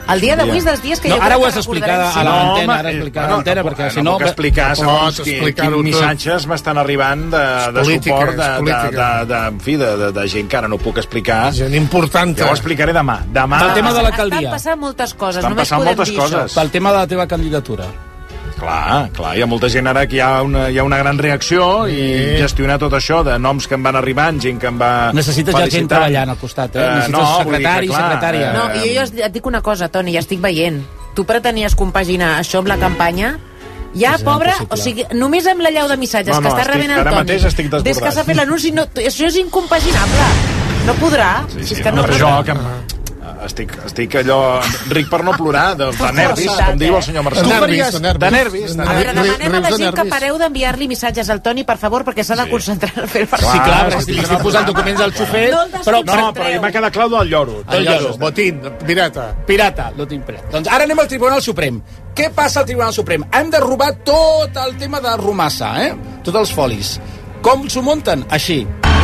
El dia d'avui és dels dies que jo ara crec ho que has explicat recordarem. a l'antena, ara explicat a l'antena, perquè si no... No puc explicar segons quins missatges m'estan arribant de suport, de gent que ara no puc explicar. Gent important. Ja ho explicaré demà. Pel tema de l'alcaldia. Estan passant moltes coses, Estan només passant podem moltes dir això. coses. Pel tema de la teva candidatura. Clar, hi ha molta gent ara que hi ha una gran reacció i gestionar tot això de noms que em van arribant, gent que em va Necessites ja gent treballant al costat, necessites secretari, secretària. No, i jo et dic una cosa, Toni, ja estic veient. Tu pretenies compaginar això amb la campanya? Ja, pobre, o sigui, només amb la llau de missatges que està rebent el Toni. Ara mateix estic desbordat. Des que s'ha fet l'anunci, això és incompaginable. No podrà. Sí, no, per això que estic allò ric per no plorar, de nervis, com diu el senyor Marcel. De nervis. A veure, demanem a la gent que pareu d'enviar-li missatges al Toni, per favor, perquè s'ha de concentrar en fer el Sí, clar, perquè si li estic posant documents al xofer... Però m'ha quedat clau del lloro. El lloro. Botín, pirata. Pirata, botín pirata. Doncs ara anem al Tribunal Suprem. Què passa al Tribunal Suprem? Hem de robar tot el tema de Rumasa, tots els folis. Com s'ho munten? Així.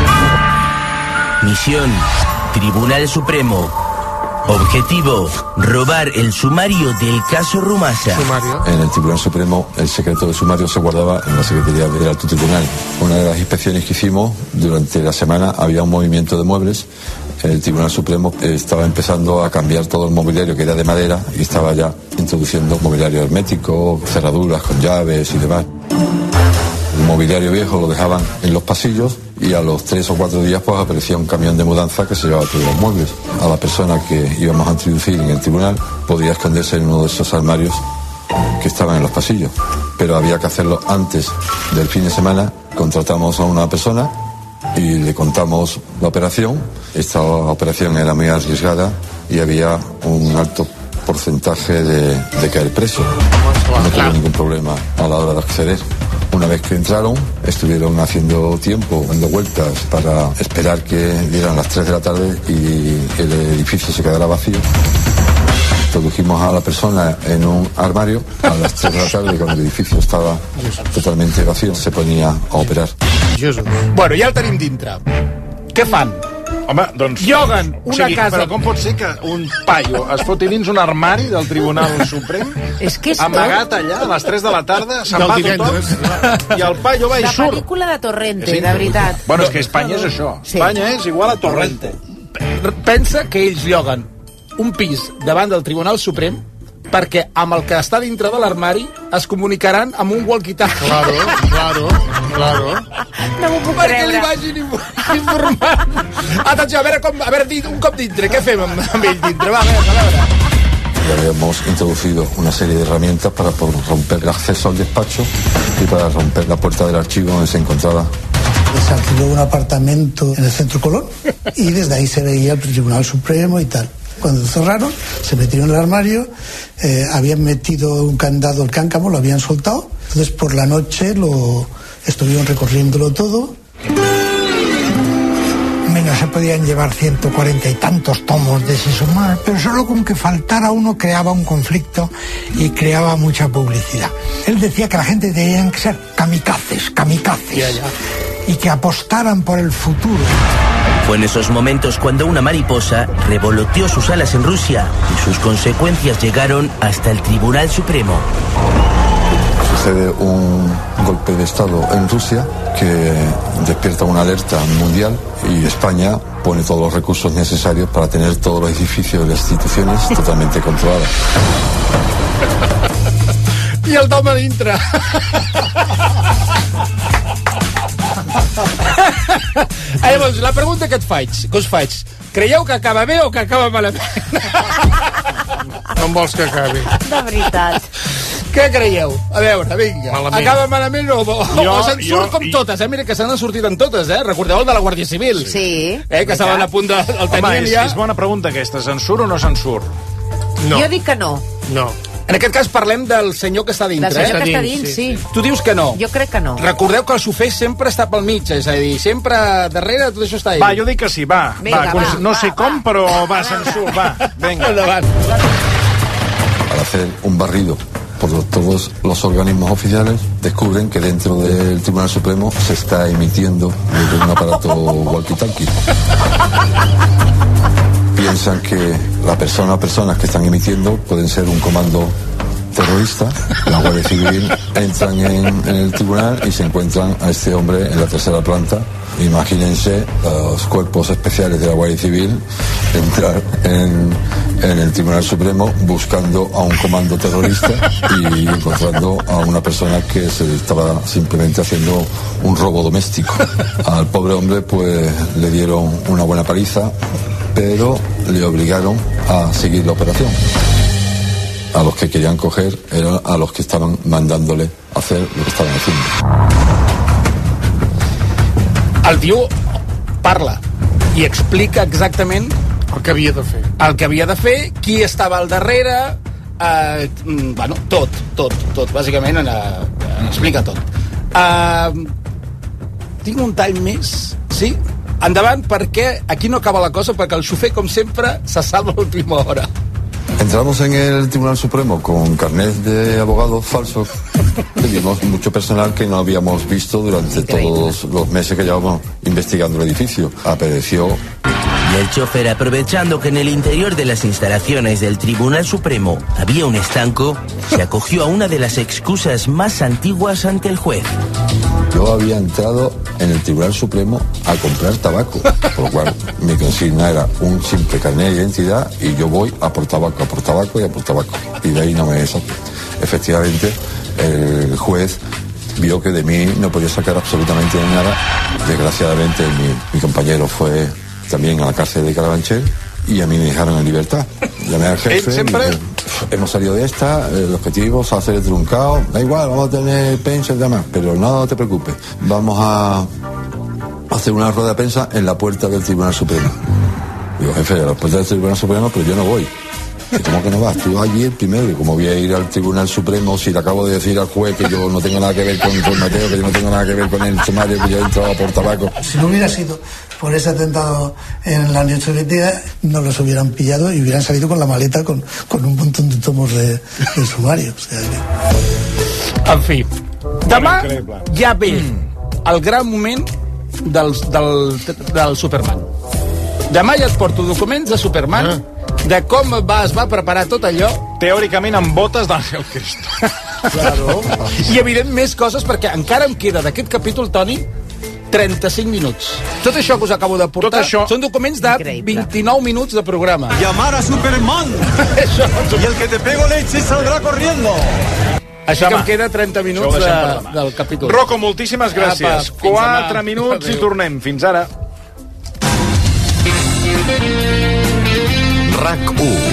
Misión, Tribunal Supremo. Objetivo, robar el sumario del caso Rumasa. En el Tribunal Supremo, el secreto de sumario se guardaba en la Secretaría del Alto Tribunal. Una de las inspecciones que hicimos durante la semana había un movimiento de muebles. El Tribunal Supremo estaba empezando a cambiar todo el mobiliario que era de madera y estaba ya introduciendo mobiliario hermético, cerraduras con llaves y demás. El mobiliario viejo lo dejaban en los pasillos y a los 3 o 4 días pues aparecía un camión de mudanza que se llevaba todos los muebles. A la persona que íbamos a introducir en el tribunal podía esconderse en uno de esos armarios que estaban en los pasillos. Pero había que hacerlo antes del fin de semana. Contratamos a una persona y le contamos la operación. Esta operación era muy arriesgada y había un alto porcentaje de caer preso. No tuvo ningún problema a la hora de acceder. Una vez que entraron, estuvieron haciendo tiempo, dando vueltas para esperar que dieran las 3 de la tarde y el edificio se quedara vacío. Introdujimos a la persona en un armario a las 3 de la tarde, cuando el edificio estava totalmente vacío, se ponía a operar. Bueno, ja el tenim dintre. Què fan? Home, doncs... Lloguen una casa... Però com pot ser que un paio es foti dins un armari del Tribunal Suprem, és que és amagat allà a les 3 de la tarda, se'n va tothom, i el paio va i surt. La pel·lícula de Torrente, de veritat. Bueno, és que Espanya és això. Espanya és igual a Torrente. Pensa que ells lloguen un pis davant del Tribunal Suprem perquè amb el que està dintre de l'armari es comunicaran amb un walkie-talkie. Claro. No m'ho puc perquè creure. li vagin informant. Atenció, a veure, un cop dintre. Què fem amb ell dintre? Va, a veure. Ya habíamos introducido una serie de herramientas para poder romper el acceso al despacho y para romper la puerta del archivo donde se encontraba. Se alquiló un apartamento en el Centro Colón y desde ahí se veía el Tribunal Supremo y tal. Cuando cerraron, se metieron en el armario, habían metido un candado, el cáncamo, lo habían soltado. Entonces por la noche estuvieron recorriéndolo todo. Menos se podían llevar 140 y tantos tomos de ese sumario, pero solo con que faltara uno creaba un conflicto y creaba mucha publicidad. Él decía que la gente tenía que ser kamikazes, y que apostaran por el futuro. Fue en esos momentos cuando una mariposa revoloteó sus alas en Rusia y sus consecuencias llegaron hasta el Tribunal Supremo. Sucede un golpe de Estado en Rusia que despierta una alerta mundial y España pone todos los recursos necesarios para tener todos los edificios y las instituciones totalmente controladas. I el dom a dintre. Llavors, la pregunta que us faig, creieu que acaba bé o que acaba malament? Com vols que acabi? De veritat. Què creieu? A veure, vinga. Malament. Acaba malament o se'n surt com totes, Mira que se n'han sortit en totes, Recordeu el de la Guàrdia Civil? Sí. Que estaven a punt de... El tenien ja... És bona pregunta aquesta. Se'n surt o no se'n surt? No. Jo dic que no. No. En aquest cas parlem del senyor que està dintre, Del senyor que està dins, sí. Tu dius que no. Jo crec que no. Recordeu que el xofer sempre està pel mig, és a dir, sempre darrere tot això està ell. Va, jo dic que sí, va. No sé com, però va, se'n surt, va. Vinga. Endavant. Para hacer un barrido por todos los organismos oficiales, descubren que dentro del Tribunal Supremo se está emitiendo desde un aparato walkie-talkie. Piensan que personas que están emitiendo pueden ser un comando terrorista. La Guardia Civil entran en el tribunal y se encuentran a este hombre en la tercera planta. Imagínense los cuerpos especiales de la Guardia Civil entrar en el Tribunal Supremo buscando a un comando terrorista y encontrando a una persona que se estaba simplemente haciendo un robo doméstico. Al pobre hombre pues le dieron una buena paliza, pero le obligaron a seguir la operación. A los que querían coger eran a los que estaban mandándole hacer lo que estaban haciendo. El tio parla i explica exactament el que havia de fer. El que havia de fer, qui estava al darrere, bueno, tot, bàsicament explica tot. Tinc un tall més, sí? Endavant, perquè aquí no acaba la cosa, perquè el xofer, com sempre, se salva a l'última hora. Entramos en el Tribunal Supremo con carnet de abogados falsos. Vimos mucho personal que no habíamos visto durante todos los meses que llevamos investigando el edificio. Apareció. Y el chofer, aprovechando que en el interior de las instalaciones del Tribunal Supremo había un estanco, se acogió a una de las excusas más antiguas ante el juez. Yo había entrado en el Tribunal Supremo a comprar tabaco, por lo cual mi consigna era un simple carnet de identidad y yo voy a por tabaco y a por tabaco. Y de ahí no me saqué. Efectivamente, el juez vio que de mí no podía sacar absolutamente nada. Desgraciadamente mi compañero fue también a la cárcel de Carabanchel y a mí me dejaron en libertad. Llamé al jefe y dije, hemos salido de esta, el objetivo es hacer el truncado, da igual, vamos a tener prensa y demás, pero no te preocupes, vamos a hacer una rueda de prensa en la puerta del Tribunal Supremo. Digo, jefe, a la puerta del Tribunal Supremo, pero yo no voy. ¿Cómo que no vas? Tú allí el primero, y como voy a ir al Tribunal Supremo si le acabo de decir al juez que yo no tengo nada que ver con Mateo, que yo no tengo nada que ver con el sumario, que yo he entrado por tabaco. Si no hubiera sido por ese atentado en la Unión Soviética, no los hubieran pillado y hubieran salido con la maleta con un montón de tomos de sumario. O sea que... En fi, demà ja ve el gran moment del Superman. Demà ja et porto documents de Superman, de com es va preparar tot allò. Teòricament amb botes d'Àngel Cristo. Claro. I evident més coses, perquè encara em queda d'aquest capítol, Toni, 35 minuts. Tot això que us acabo de portar són documents de 29 minuts de programa. Llamar a Superman y el que te pego leche saldrà corriendo. Així que em queda 30 minuts del capítol. Rocco, moltíssimes gràcies. 4 minuts i tornem. Fins ara. RAC1.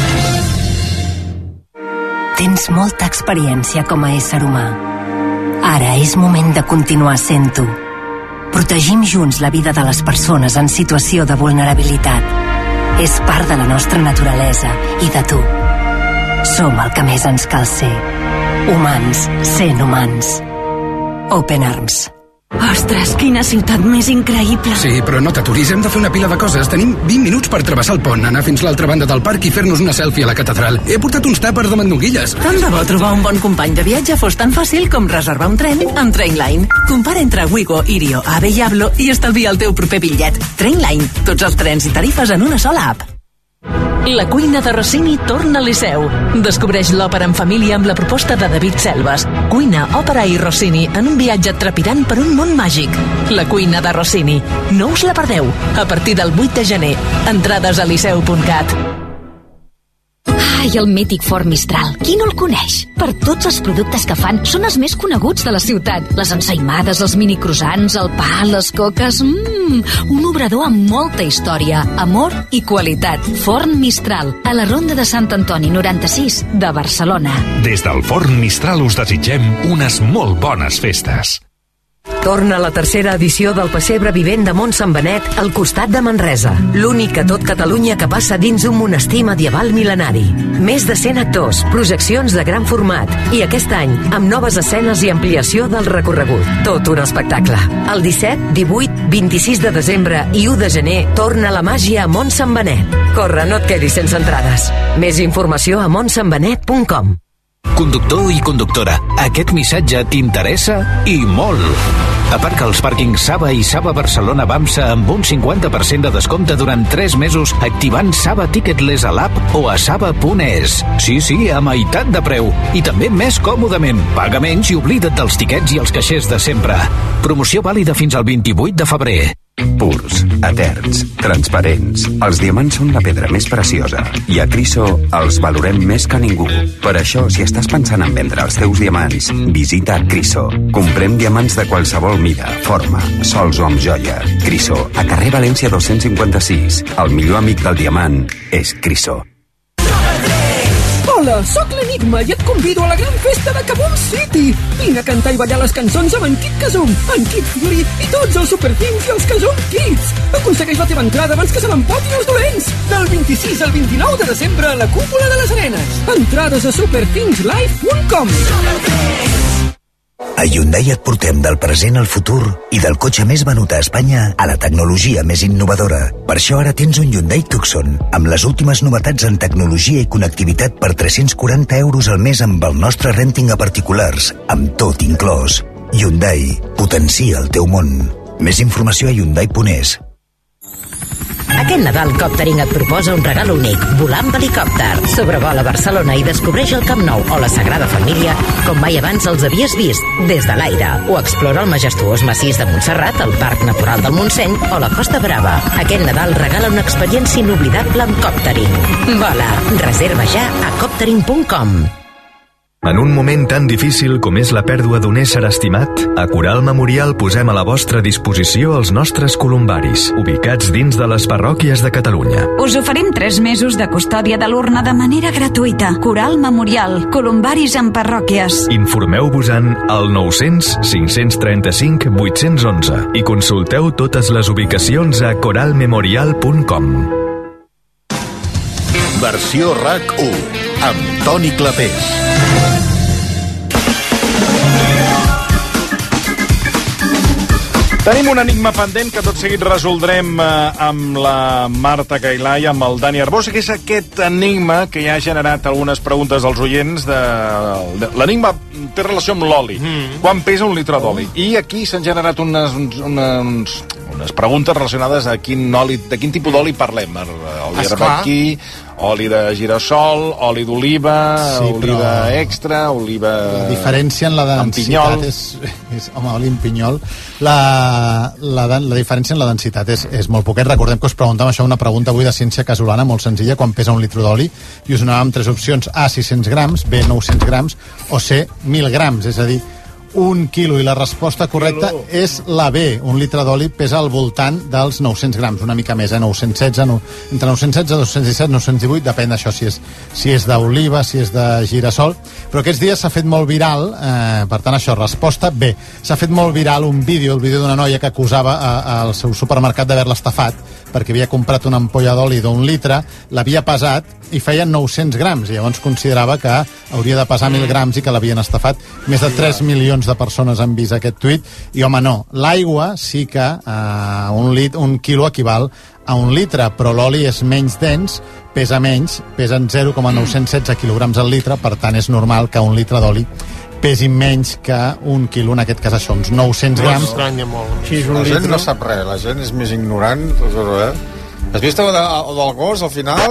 Tens molta experiència com a ésser humà. Ara és moment de continuar sent-ho. Protegim junts la vida de les persones en situació de vulnerabilitat. És part de la nostra naturalesa i de tu. Som el que més ens cal ser. Humans sent humans. Open Arms. Ostres, quina ciutat més increïble. Sí, però no t'aturis, hem de fer una pila de coses. Tenim 20 minuts per travessar el pont, anar fins l'altra banda del parc i fer-nos una selfie a la catedral. He portat uns tàpers de mandonguilles. Tant de bo trobar un bon company de viatge fos tan fàcil com reservar un tren amb Trainline. Compara entre Wigo, Irio, Ave i Ablo i estalvia el teu proper bitllet. Trainline, tots els trens i tarifes en una sola app. La cuina de Rossini torna al Liceu. Descobreix l'òpera en família amb la proposta de David Selves. Cuina, òpera i Rossini en un viatge trepidant per un món màgic. La cuina de Rossini. No us la perdeu. A partir del 8 de gener. Entrades a liceu.cat. Ai, el mític Ford Mistral. Qui no el coneix? Per tots els productes que fan, són els més coneguts de la ciutat. Les ensaïmades, els mini croissants, el pa, les coques... un obrador amb molta història, amor i qualitat. Forn Mistral, a la Ronda de Sant Antoni 96 de Barcelona. Des del Forn Mistral us desitgem unes molt bones festes. Torna la tercera edició del Pessebre Vivent de Mont Sant Benet al costat de Manresa. L'únic a tot Catalunya que passa dins un monestir medieval mil·lenari. Més de 100 actors, projeccions de gran format i aquest any amb noves escenes i ampliació del recorregut. Tot un espectacle. El 17, 18, 26 de desembre i 1 de gener torna la màgia a Mont Sant Benet. Corre, no et quedis sense entrades. Més informació a montsantbenet.com. Conductor i conductora, aquest missatge t'interessa i molt. Aparca als pàrquings Saba i Saba Barcelona Bamsa amb un 50% de descompte durant 3 mesos activant Saba Ticketless a l'app o a saba.es. Sí, a meitat de preu. I també més còmodament. Paga menys i oblida't dels tiquets i els caixers de sempre. Promoció vàlida fins al 28 de febrer. Purs, eterns, transparents. Els diamants són la pedra més preciosa i a Criso els valorem més que ningú. Per això, si estàs pensant en vendre els teus diamants, visita Criso. Comprem diamants de qualsevol mida, forma, sols o amb joia. Criso, a carrer València 256. El millor amic del diamant és Criso. Hola, sóc l'Enigma i et convido a la gran festa de Kaboom City. Vine a cantar i ballar les cançons amb en Kid Kazum, en Kid Fury i tots els Superthings i els Kazum Kids. Aconsegueix la teva entrada abans que se l'empotin els dolents. Del 26 al 29 de desembre a la Cúpula de les Arenes. Entrades a superthingslive.com. A Hyundai et portem del present al futur i del cotxe més venut a Espanya a la tecnologia més innovadora. Per això ara tens un Hyundai Tucson amb les últimes novetats en tecnologia i connectivitat per 340 euros al mes amb el nostre renting a particulars, amb tot inclòs. Hyundai potencia el teu món. Més informació a hyundai.es. Aquest Nadal Coptering et proposa un regal únic, volar amb helicòpter. Sobrevola Barcelona i descobreix el Camp Nou o la Sagrada Família com mai abans els havies vist, des de l'aire. O explora el majestuós massís de Montserrat, el Parc Natural del Montseny o la Costa Brava. Aquest Nadal regala una experiència inoblidable amb Coptering. Vola, reserva ja a coptering.com. En un moment tan difícil com és la pèrdua d'un ésser estimat, a Coral Memorial posem a la vostra disposició els nostres columbaris, ubicats dins de les parròquies de Catalunya. Us oferim 3 mesos de custòdia de l'urna de manera gratuïta. Coral Memorial, columbaris en parròquies. Informeu-vos-en al 900 535 811 i consulteu totes les ubicacions a coralmemorial.com. Versió RAC1 amb Toni Clapés. Tenim un enigma pendent que tot seguit resoldrem amb la Marta Cailà i amb el Dani Arbós, que és aquest enigma que ja ha generat algunes preguntes dels oients. L'enigma té relació amb l'oli. Quan pesa un litre d'oli? I aquí s'han generat unes preguntes relacionades a de quin tipus d'oli parlem. Oli herbaquí, oli de girassol, oli d'oliva, oliva extra, oliva... La diferència en la densitat és home, oli en pinyol. La diferència en la densitat és molt poquet. Recordem que us preguntàvem això, una pregunta avui de ciència casolana molt senzilla, quan pesa un litre d'oli, i us donàvem 3 opcions: A, 600 grams, B, 900 grams, o C, 1.000 grams, és a dir, 1 quilo, i la resposta correcta és la B. Un litre d'oli pesa al voltant dels 900 grams, una mica més, 916, entre 916, 217, 918, depèn d'això, si és d'oliva, si és de girassol. Però aquests dies s'ha fet molt viral, per tant això, resposta B. S'ha fet molt viral un vídeo, el vídeo d'una noia que acusava al seu supermercat d'haver-la estafat, perquè havia comprat una ampolla d'oli d'1 litre, l'havia pesat i feia 900 grams, i llavors considerava que hauria de pesar 1.000 grams i que l'havien estafat. Més de 3 milions de persones han vist aquest tuit, i home, no, l'aigua sí que un quilo equival a 1 litre, però l'oli és menys dens, pesa menys, pesen 0,916 quilograms al litre, per tant és normal que 1 litre d'oli pesi menys que 1 quilo, en aquest cas això, uns 900 grams. M'estranya molt. La gent no sap res, la gent és més ignorant, Has vist del gos, al final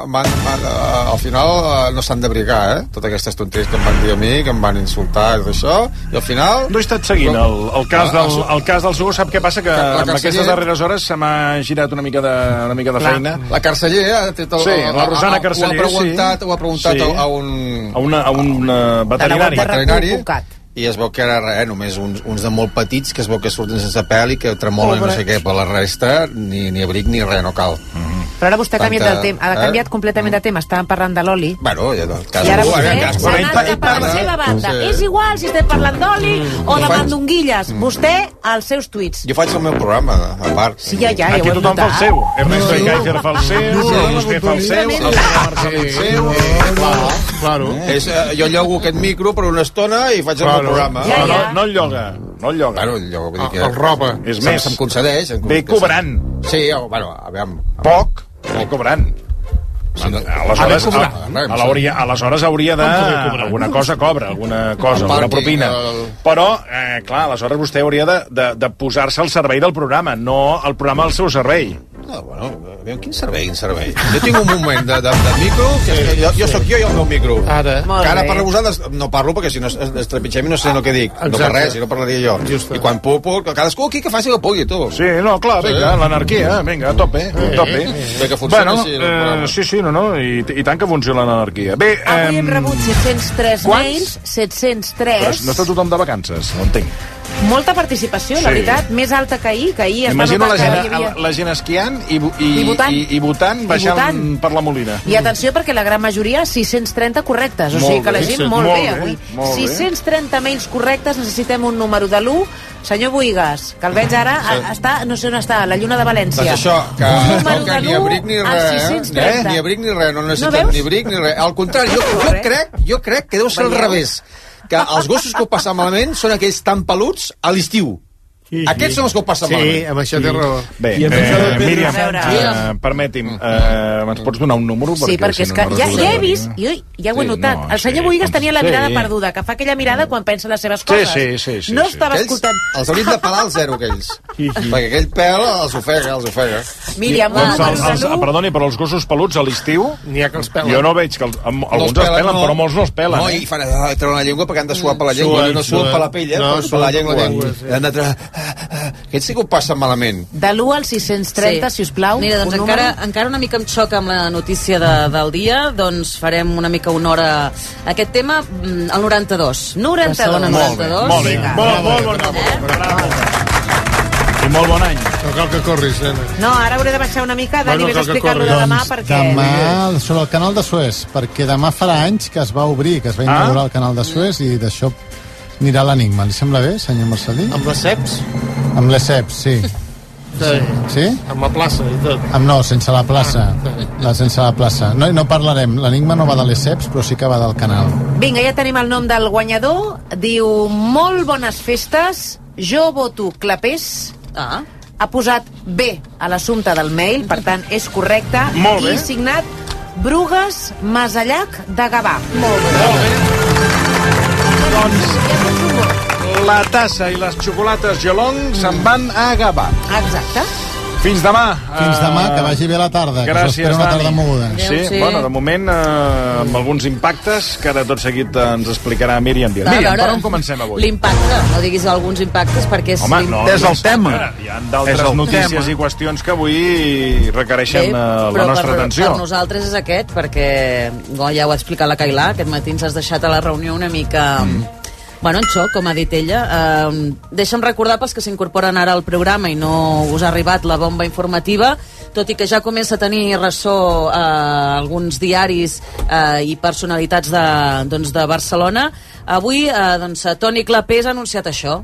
no s'han d'abrigar, Totes aquestes tonteries que em van dir a mi, que em van insultar i tot això, i al final... No he estat seguint el cas del seu, sap què passa? Que en aquestes darreres hores se m'ha girat una mica de feina. La Carceller ha tret el... Sí, la Rosana Carceller, ho ha preguntat a un veterinari. I es veu que era només uns de molt petits, que es veu que surten sense pèl i que tremolen i no sé què, però la resta ni abric ni res, no cal. Però ara vostè ha canviat completament de tema. Estàvem parlant de l'oli. Bueno, ja del cas. I ara vostè s'ha anat per la seva banda. És igual si estem parlant d'oli o de mandonguilles. Vostè, als seus tuits. Jo faig el meu programa, a part. Sí, ja aquí ho hem tothom fa el seu. Ernesto Icaizer fa el seu, vostè fa el seu, el Marcelí el seu. Claro. Jo llogo aquest micro per una estona i faig el meu programa. No el lloga. Bueno, el lloga, vull dir que... El roba. És més, se'm concedeix. ve cobrant. Sí, bueno, aviam. Poc, ve cobrant. Aleshores hauria de... Alguna cosa cobra, alguna propina. Però, clar, aleshores vostè hauria de posar-se al servei del programa, no el programa al seu servei. Bueno, quin servei? Jo tinc un moment de micro, que jo sóc jo i el meu micro. Ara per vosaltres no parlo, perquè si no es trepitgem i no sé el que dic. No per res, no parlaria jo. I quan puc, cadascú aquí que faci el que pugui, tu. Sí, no, clar, vinga, l'anarquia, vinga, a tope. Bé que funciona així. Sí, i tant que funciona l'anarquia. Bé, avui hem rebut 703 mails, 703... No està tothom de vacances, no entenc. Molta participació, la veritat, més alta que ahir es va notar que la gent esquiant i votant baixant per la Molina. I atenció, perquè la gran majoria 630 correctes, o sigui que la gent molt bé avui. 630 mails correctes, necessitem un número de l'1. Senyor Boigas, que el veig ara, està, no sé on està, a la Lluna de València. Doncs això, que ni abric ni res, ni abric ni res, no necessitem ni abric ni res. Al contrari, jo crec que deu ser al revés, que els gossos que ho passen malament són aquells tan peluts a l'estiu. Aquests són els que ho passen malament. Sí, amb això té raó. Bé, Míriam, permeti'm, ens pots donar un número? Sí, perquè és que ja he vist, ja ho he notat, el senyor Boigas tenia la mirada perduda, que fa aquella mirada quan pensa les seves coses. Sí. No estava escoltant. Els hauríem de pelar al zero, aquells. Perquè aquell pèl els ofega. Míriam, perdoni, però els gossos peluts a l'estiu, jo no veig que alguns es pelen, però molts no es pelen. No, i fan treure la llengua perquè han de suar per la llengua, no suen per la pell, per la llengua. Han de treure... Aquests sí que ho passen malament. De l'1 al 630, si us plau. Mira, doncs encara una mica em xoca amb la notícia del dia, doncs farem una mica honor a aquest tema, el 92. 92. Molt bé. I molt bon any. No cal que corris, nena. No, ara hauré de baixar una mica, Dani, vés a explicar-lo de demà, perquè... Demà, sobre el canal de Suez, perquè demà farà anys que es va obrir, que es va inaugurar el canal de Suez, i d'això anirà l'enigma. Li sembla bé, senyor Marcelí? Amb les ceps? Amb les ceps, sí. Sí? Amb la plaça i tot. No, sense la plaça. Sense la plaça. No parlarem. L'enigma no va de les ceps, però sí que va del canal. Vinga, ja tenim el nom del guanyador. Diu, molt bones festes, jo voto clapés. Ha posat B a l'assumpte del mail, per tant, és correcte. Molt bé. I signat Brugues Masallac de Gavà. Molt bé. Doncs la tassa i les xocolates Gelong se'n van a Gavà. Exacte. Fins demà, que vagi bé la tarda. Gràcies, que una tarda moguda. Sí, bueno, de moment amb alguns impactes que ara tot seguit ens explicarà Míriam. Míriam, per on comencem avui? L'impacte, no diguis alguns impactes perquè és... Home, no, és el tema. Hi ha d'altres notícies i qüestions que avui requereixen la nostra atenció. Per nosaltres és aquest, perquè ja ho ha explicat la Cailà, aquest matí ens has deixat a la reunió una mica... Bueno, en xoc, com ha dit ella. Deixa'm recordar pels que s'incorporen ara al programa i no us ha arribat la bomba informativa, tot i que ja comença a tenir ressò alguns diaris i personalitats de Barcelona. Avui, Toni Clapés ha anunciat això.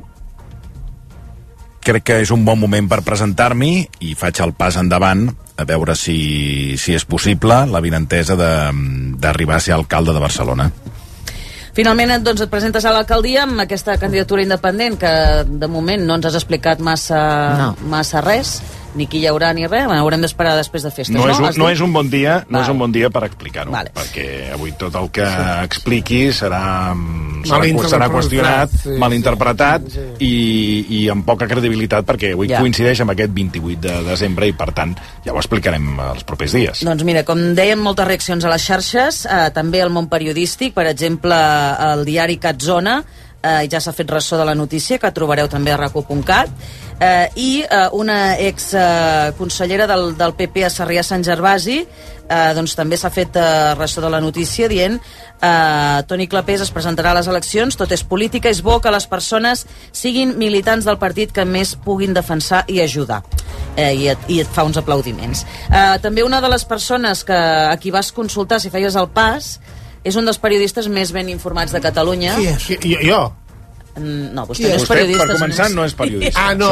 Crec que és un bon moment per presentar-m'hi i faig el pas endavant a veure si és possible l'avinentesa d'arribar a ser alcalde de Barcelona. Finalment, doncs, et presentes a l'alcaldia amb aquesta candidatura independent que, de moment, no ens has explicat massa res, ni qui hi haurà ni res. Haurem d'esperar després de festes, no és un bon dia per explicar-ho, perquè avui tot el que expliqui serà qüestionat, malinterpretat i amb poca credibilitat, perquè avui coincideix amb aquest 28 de desembre i, per tant, ja ho explicarem els propers dies. Doncs mira, com dèiem, moltes reaccions a les xarxes, també al món periodístic, per exemple, el diari Catzona, ja s'ha fet ressò de la notícia, que trobareu també a raco.cat, i una exconsellera del PP a Sarrià Sant Gervasi doncs també s'ha fet ressò de la notícia dient Toni Clapés es presentarà a les eleccions, tot és política, és bo que les persones siguin militants del partit que més puguin defensar i ajudar. I et fa uns aplaudiments. També una de les persones a qui vas consultar si feies el pas és un dels periodistes més ben informats de Catalunya. Qui és? Jo? No, vostè no és periodista. Per començar, no és periodista. No.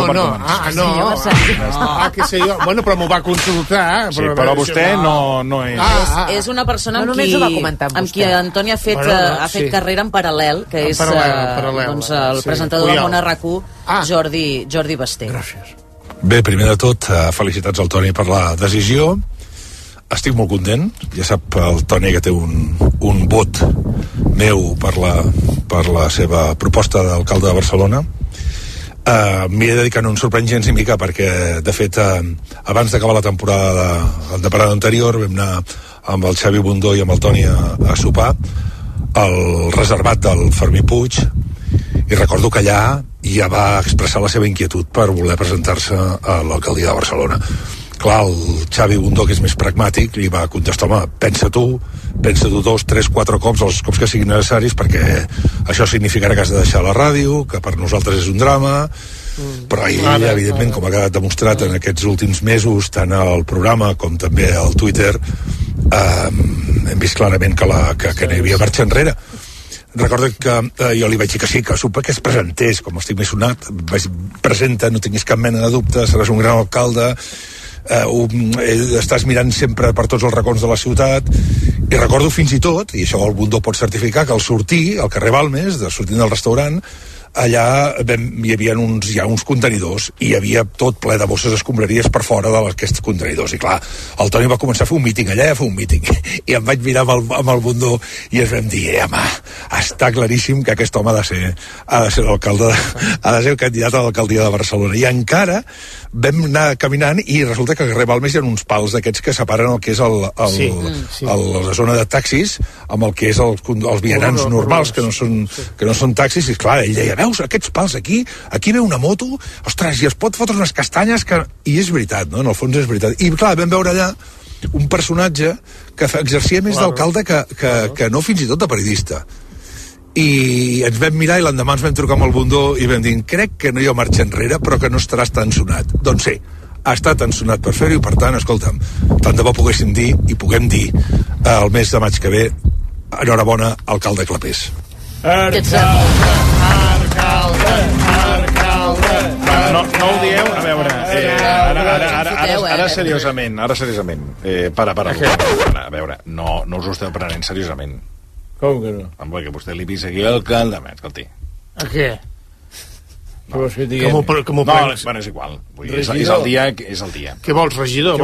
Què sé jo? Bueno, però m'ho va consultar. Sí, però vostè no és... És una persona amb qui Antoni ha fet carrera en paral·lel, que és el presentador del Món a RAC1, Jordi Basté. Gràcies. Bé, primer de tot, felicitats al Toni per la decisió. estic molt content. Ja sap el Toni que té un vot meu per la seva proposta d'alcalde de Barcelona. M'hi he de dir que no em sorprèn gens ni mica, perquè de fet abans d'acabar la temporada anterior vam anar amb el Xavi Bundó i amb el Toni a sopar al reservat del Fermí Puig, i recordo que allà ja va expressar la seva inquietud per voler presentar-se a l'alcaldia de Barcelona. Clar, el Xavi Bundó, que és més pragmàtic, li va contestar: home, pensa tu 2, 3, 4 cops, els cops que siguin necessaris, perquè això significarà que has de deixar la ràdio, que per nosaltres és un drama. Però ell, evidentment, com ha quedat demostrat en aquests últims mesos, tant al programa com també al Twitter, hem vist clarament que no hi havia marxa enrere. Recordo que jo li vaig dir que sí, que supa que es presentés, com estic més sonat, presenta, no tinguis cap mena de dubte, seràs un gran alcalde, estàs mirant sempre per tots els racons de la ciutat. I recordo fins i tot, i això el Bundó pot certificar, que al sortir al carrer Balmes, sortint del restaurant, allà hi havia uns contenidors i hi havia tot ple de bosses escombraries per fora d'aquests contenidors. I clar, el Toni va començar a fer un míting allà, i em vaig mirar amb el Bundó i ens vam dir: home, està claríssim que aquest home ha de ser l'alcalde, ha de ser el candidat a l'alcaldia de Barcelona. I encara vam anar caminant i resulta que al carrer Balmes hi ha uns pals d'aquests que separen el que és la zona de taxis amb el que és els vianants normals, que no són taxis. I clar, ell deia: veus aquests pals aquí ve una moto, ostres, i es pot fotre unes castanyes i és veritat, no? En el fons és veritat. I clar, vam veure allà un personatge que exercia més d'alcalde que no fins i tot de periodista. I ens vam mirar i l'endemà ens vam trucar amb el Bundó i vam dir: crec que no hi ha marxa enrere, però que no estaràs tan sonat. Doncs sí, ha estat tan sonat per fer-ho, i per tant, escolta'm, tant de bo poguéssim dir i puguem dir el mes de maig que ve: enhorabona, alcalde Clapés. No ho dieu? A veure, ara seriosament, para. A veure, no us ho esteu prenent seriosament. Com que no? Home, que vostè li pisa aquí l'alcalde, escolti. A què? No. Que m'ho prens? Bueno, és igual. És el dia. Què vols, regidor?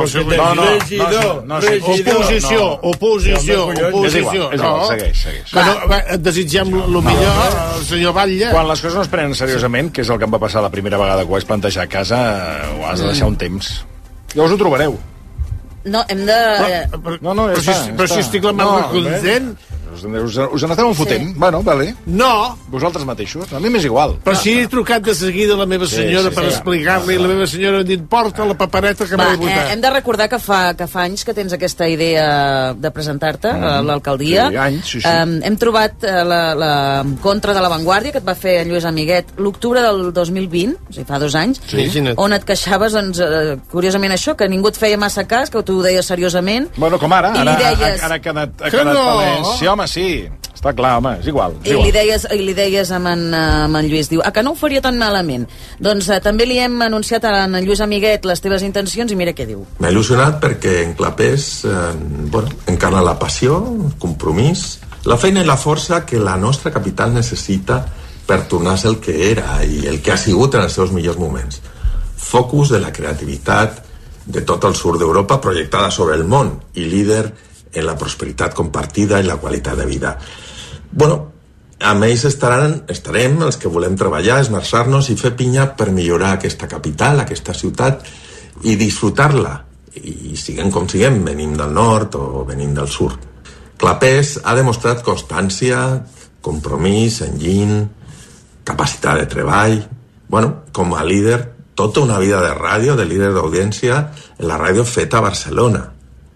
Oposició. És igual, segueix. Et desitgem el millor, el senyor Batlle. Quan les coses no es prenen seriosament, que és el que em va passar la primera vegada que ho vaig plantejar a casa, ho has de deixar un temps. Ja us ho trobareu. No, hem de... Però si estic la mà content... Us n'esteu enfotent? Bueno, vale. No. Vosaltres mateixos? A mi m'és igual. Però si he trucat de seguida a la meva senyora per explicar-li, la meva senyora em dit: porta la papereta que m'ha de votar. Hem de recordar que fa anys que tens aquesta idea de presentar-te a l'alcaldia. Sí, anys, sí. Hem trobat la contra de La Vanguardia, que et va fer en Lluís Amiguet l'octubre del 2020, o sigui, fa 2 anys, on et queixaves, doncs, curiosament això, que ningú et feia massa cas, que tu ho deies seriosament. Bueno, com ara ha quedat palès. Sí, home, sí, està clar, home, és igual. I li deies amb en Lluís, diu: que no ho faria tan malament. Doncs també li hem anunciat a en Lluís Amiguet les teves intencions i mira què diu. M'ha il·lusionat perquè en Clapés encarna la passió, el compromís, la feina i la força que la nostra capital necessita per tornar-se el que era i el que ha sigut en els seus millors moments. Focus de la creativitat de tot el sud d'Europa projectada sobre el món i líder en la prosperitat compartida i la qualitat de vida. Bueno, amb ells estarem els que volem treballar, esmerçar-nos i fer pinya per millorar aquesta capital, aquesta ciutat, i disfrutar-la. I siguem com siguem, venim del nord o venim del sud. Clapés ha demostrat constància, compromís, enginy, capacitat de treball. Bueno, com a líder, tota una vida de ràdio, de líder d'audiència, en la ràdio feta a Barcelona.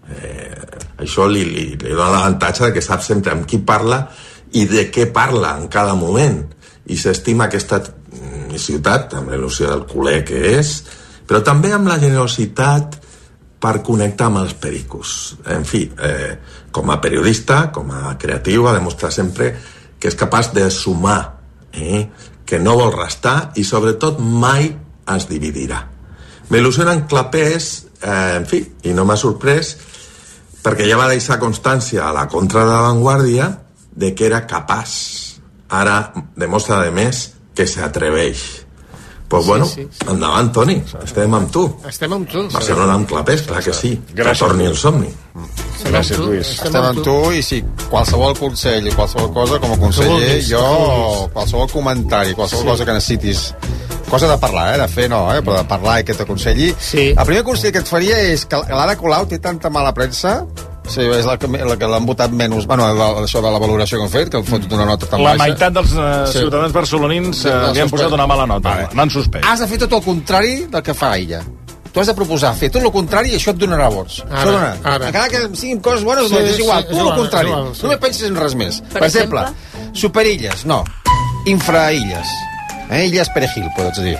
Això li dona l'avantatge que sap sempre amb qui parla i de què parla en cada moment, i s'estima aquesta ciutat amb l'il·lusió del culer que és, però també amb la generositat per connectar amb els pericos. En fi, com a periodista, com a creatiu, ha demostrat sempre que és capaç de sumar, que no vol restar i sobretot mai es dividirà. M'il·lusiona en Clapés, en fi, i no m'ha sorprès, perquè ja va deixar constància a la contra de La Vanguardia de que era capaç. Ara demostra, a més, que s'atreveix. Pues bueno, endavant, Toni, estem amb tu. Estem amb tu. Barcelona amb clapés, clar que sí. Que torni el somni. Gràcies, Lluís. Estem amb tu i si qualsevol consell i qualsevol cosa, com a conseller, jo, qualsevol comentari, qualsevol cosa que necessitis, cosa de parlar, de fer no, però de parlar i que t'aconselli. El primer consell que et faria és que l'Ada Colau té tanta mala premsa. Sí, és la que l'han votat menys. Bueno, això de la valoració que han fet, que han fotut una nota tan baixa. La meitat dels ciutadans barcelonins li han posat una mala nota. L'han suspès. Has de fer tot el contrari del que fa ella. Tu has de proposar fer tot el contrari i això et donarà vots. Encara que siguin coses bones, és igual. Tu el contrari. No me pensis en res més. Per exemple, superilles, no. Infrailles. Illes Perejil, pots dir.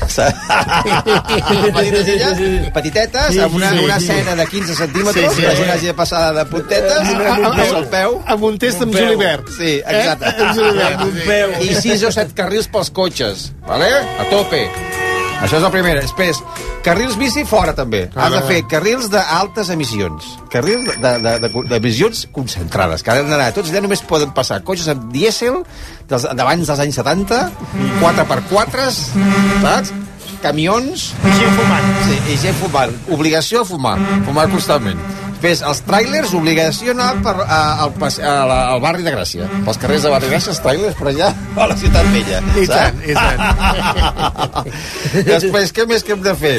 Petites illes, petitetes, amb una escena de 15 centímetres, que la gent hagi de passar de puntetes, al peu. Amb un test amb julivert. Sí, exacte. I 6 o 7 carrils pels cotxes, vale? A tope. Això és la primera. Després, carrils bici fora, també. Has de fer carrils d'altes emissions. Carrils d'emissions concentrades. Que han d'anar. Tots allà només poden passar cotxes amb dièsel d'abans dels anys 70, 4x4, saps? Camions... I gent fumant. Sí, i gent fumant. Obligació a fumar. Fumar constantment. Després, els tràilers, obligació anar al barri de Gràcia. Pels carrers de barri de Gràcia, els tràilers per allà a la ciutat vella. I tant. Després, què més que hem de fer?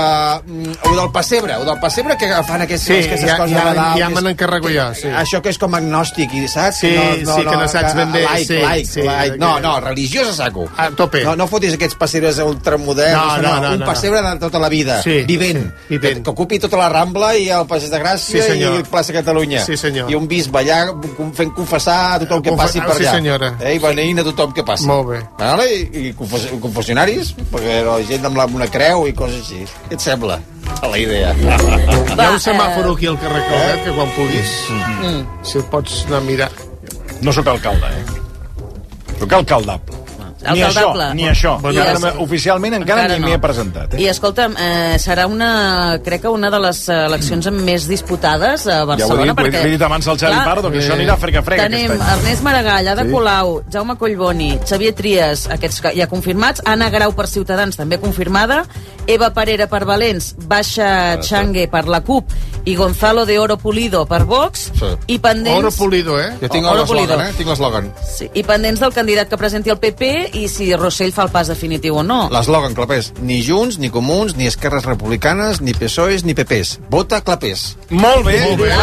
O del pessebre, que fan aquestes coses de Nadal. Ja me n'encarrego jo, sí. Això que és com agnòstic, saps? Sí, que no saps ben bé. Laic. No, religiós a saco. A tope. No fotis aquests pessebres ultramoderns, un pessebre de tota la vida, vivent, que ocupi tota la Rambla i el Passeig de Gràcia i plaça Catalunya. Sí, senyor. I un bisbe allà fent confessar a tothom que passi per allà. Sí, senyora. I beneint a tothom que passi. Molt bé. I confessionaris, perquè la gent amb una creu i coses així. Què et sembla? A la idea. Hi ha un semàforo aquí al carrer Caldet, que quan puguis, si el pots anar a mirar. No sóc alcalde, Sóc alcaldable. Ni això. Oficialment encara ni m'hi he presentat. I escolta'm, serà crec que una de les eleccions més disputades a Barcelona. Ja ho he dit abans al Xavi Pardo, que això anirà frega-frega. Tenim Ernest Maragall, Ada Colau, Jaume Collboni, Xavier Trias, aquests ja confirmats, Anna Grau per Ciutadans, també confirmada, Eva Parera per Valents, Baixa Changue per la CUP i Gonzalo de Oro Pulido per Vox, i pendents... Oro Pulido, Jo tinc l'eslògan, Sí, i pendents del candidat que presenti el PP i si Rossell fa el pas definitiu o no. L'eslògan, Clapés. Ni Junts, ni Comuns, ni Esquerres Republicanes, ni PSOEs, ni PPs. Vota Clapés. Molt bé.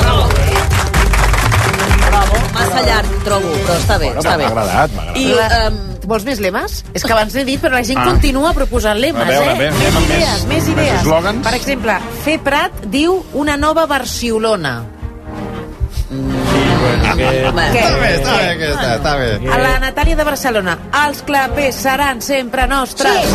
Bravo. Massa llarg, trobo, però està bé. M'ha agradat. I vols més lemes? És que abans n'he dit, però la gent continua proposant lemes, Més idees. Per exemple, Fer Prat diu una nova Barciolona. Està bé. A la Natàlia de Barcelona, els clapers seran sempre nostres.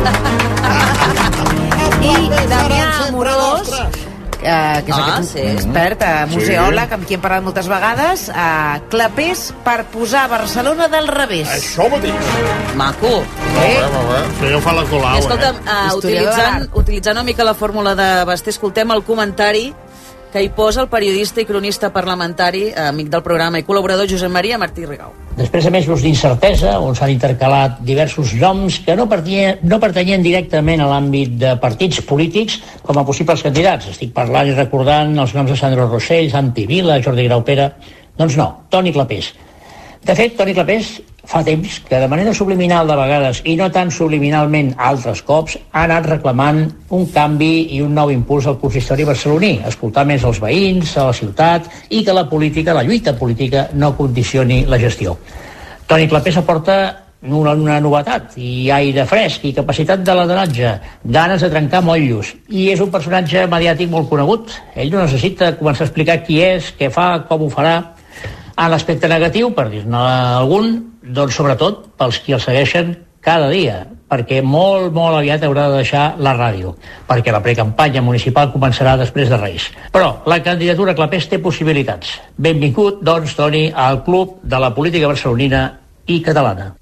I Damià Amorós, que és aquest expert, museòleg, amb qui hem parlat moltes vegades, clapers per posar Barcelona del revés. Això mateix. Maco. Això ja ho fa la Colau. Escolta'm, utilitzant una mica la fórmula de Basté, escoltem el comentari que hi posa el periodista i cronista parlamentari, amic del programa i col·laborador Josep Maria Martí Rigau. Després de mesos d'incertesa, on s'han intercalat diversos noms que no pertanyien directament a l'àmbit de partits polítics com a possibles candidats. Estic parlant i recordant els noms de Sandro Rosell, Santi Vila, Jordi Graupera... Doncs no, Toni Clapés. De fet, Toni Clapés fa temps que de manera subliminal de vegades i no tan subliminalment altres cops ha anat reclamant un canvi i un nou impuls al consistori barceloní, escoltar més els veïns, a la ciutat i que la política, la lluita política, no condicioni la gestió. Toni Clapés aporta una novetat i aire fresc i capacitat de lideratge, ganes de trencar motllos, i és un personatge mediàtic molt conegut. Ell no necessita començar a explicar qui és, què fa, com ho farà. En l'aspecte negatiu, per dir-ne algun, doncs sobretot pels qui el segueixen cada dia, perquè molt aviat haurà de deixar la ràdio, perquè la precampanya municipal començarà després de Reis. Però la candidatura Clapés té possibilitats. Benvingut, doncs, Toni, al club de la política barcelonina i catalana.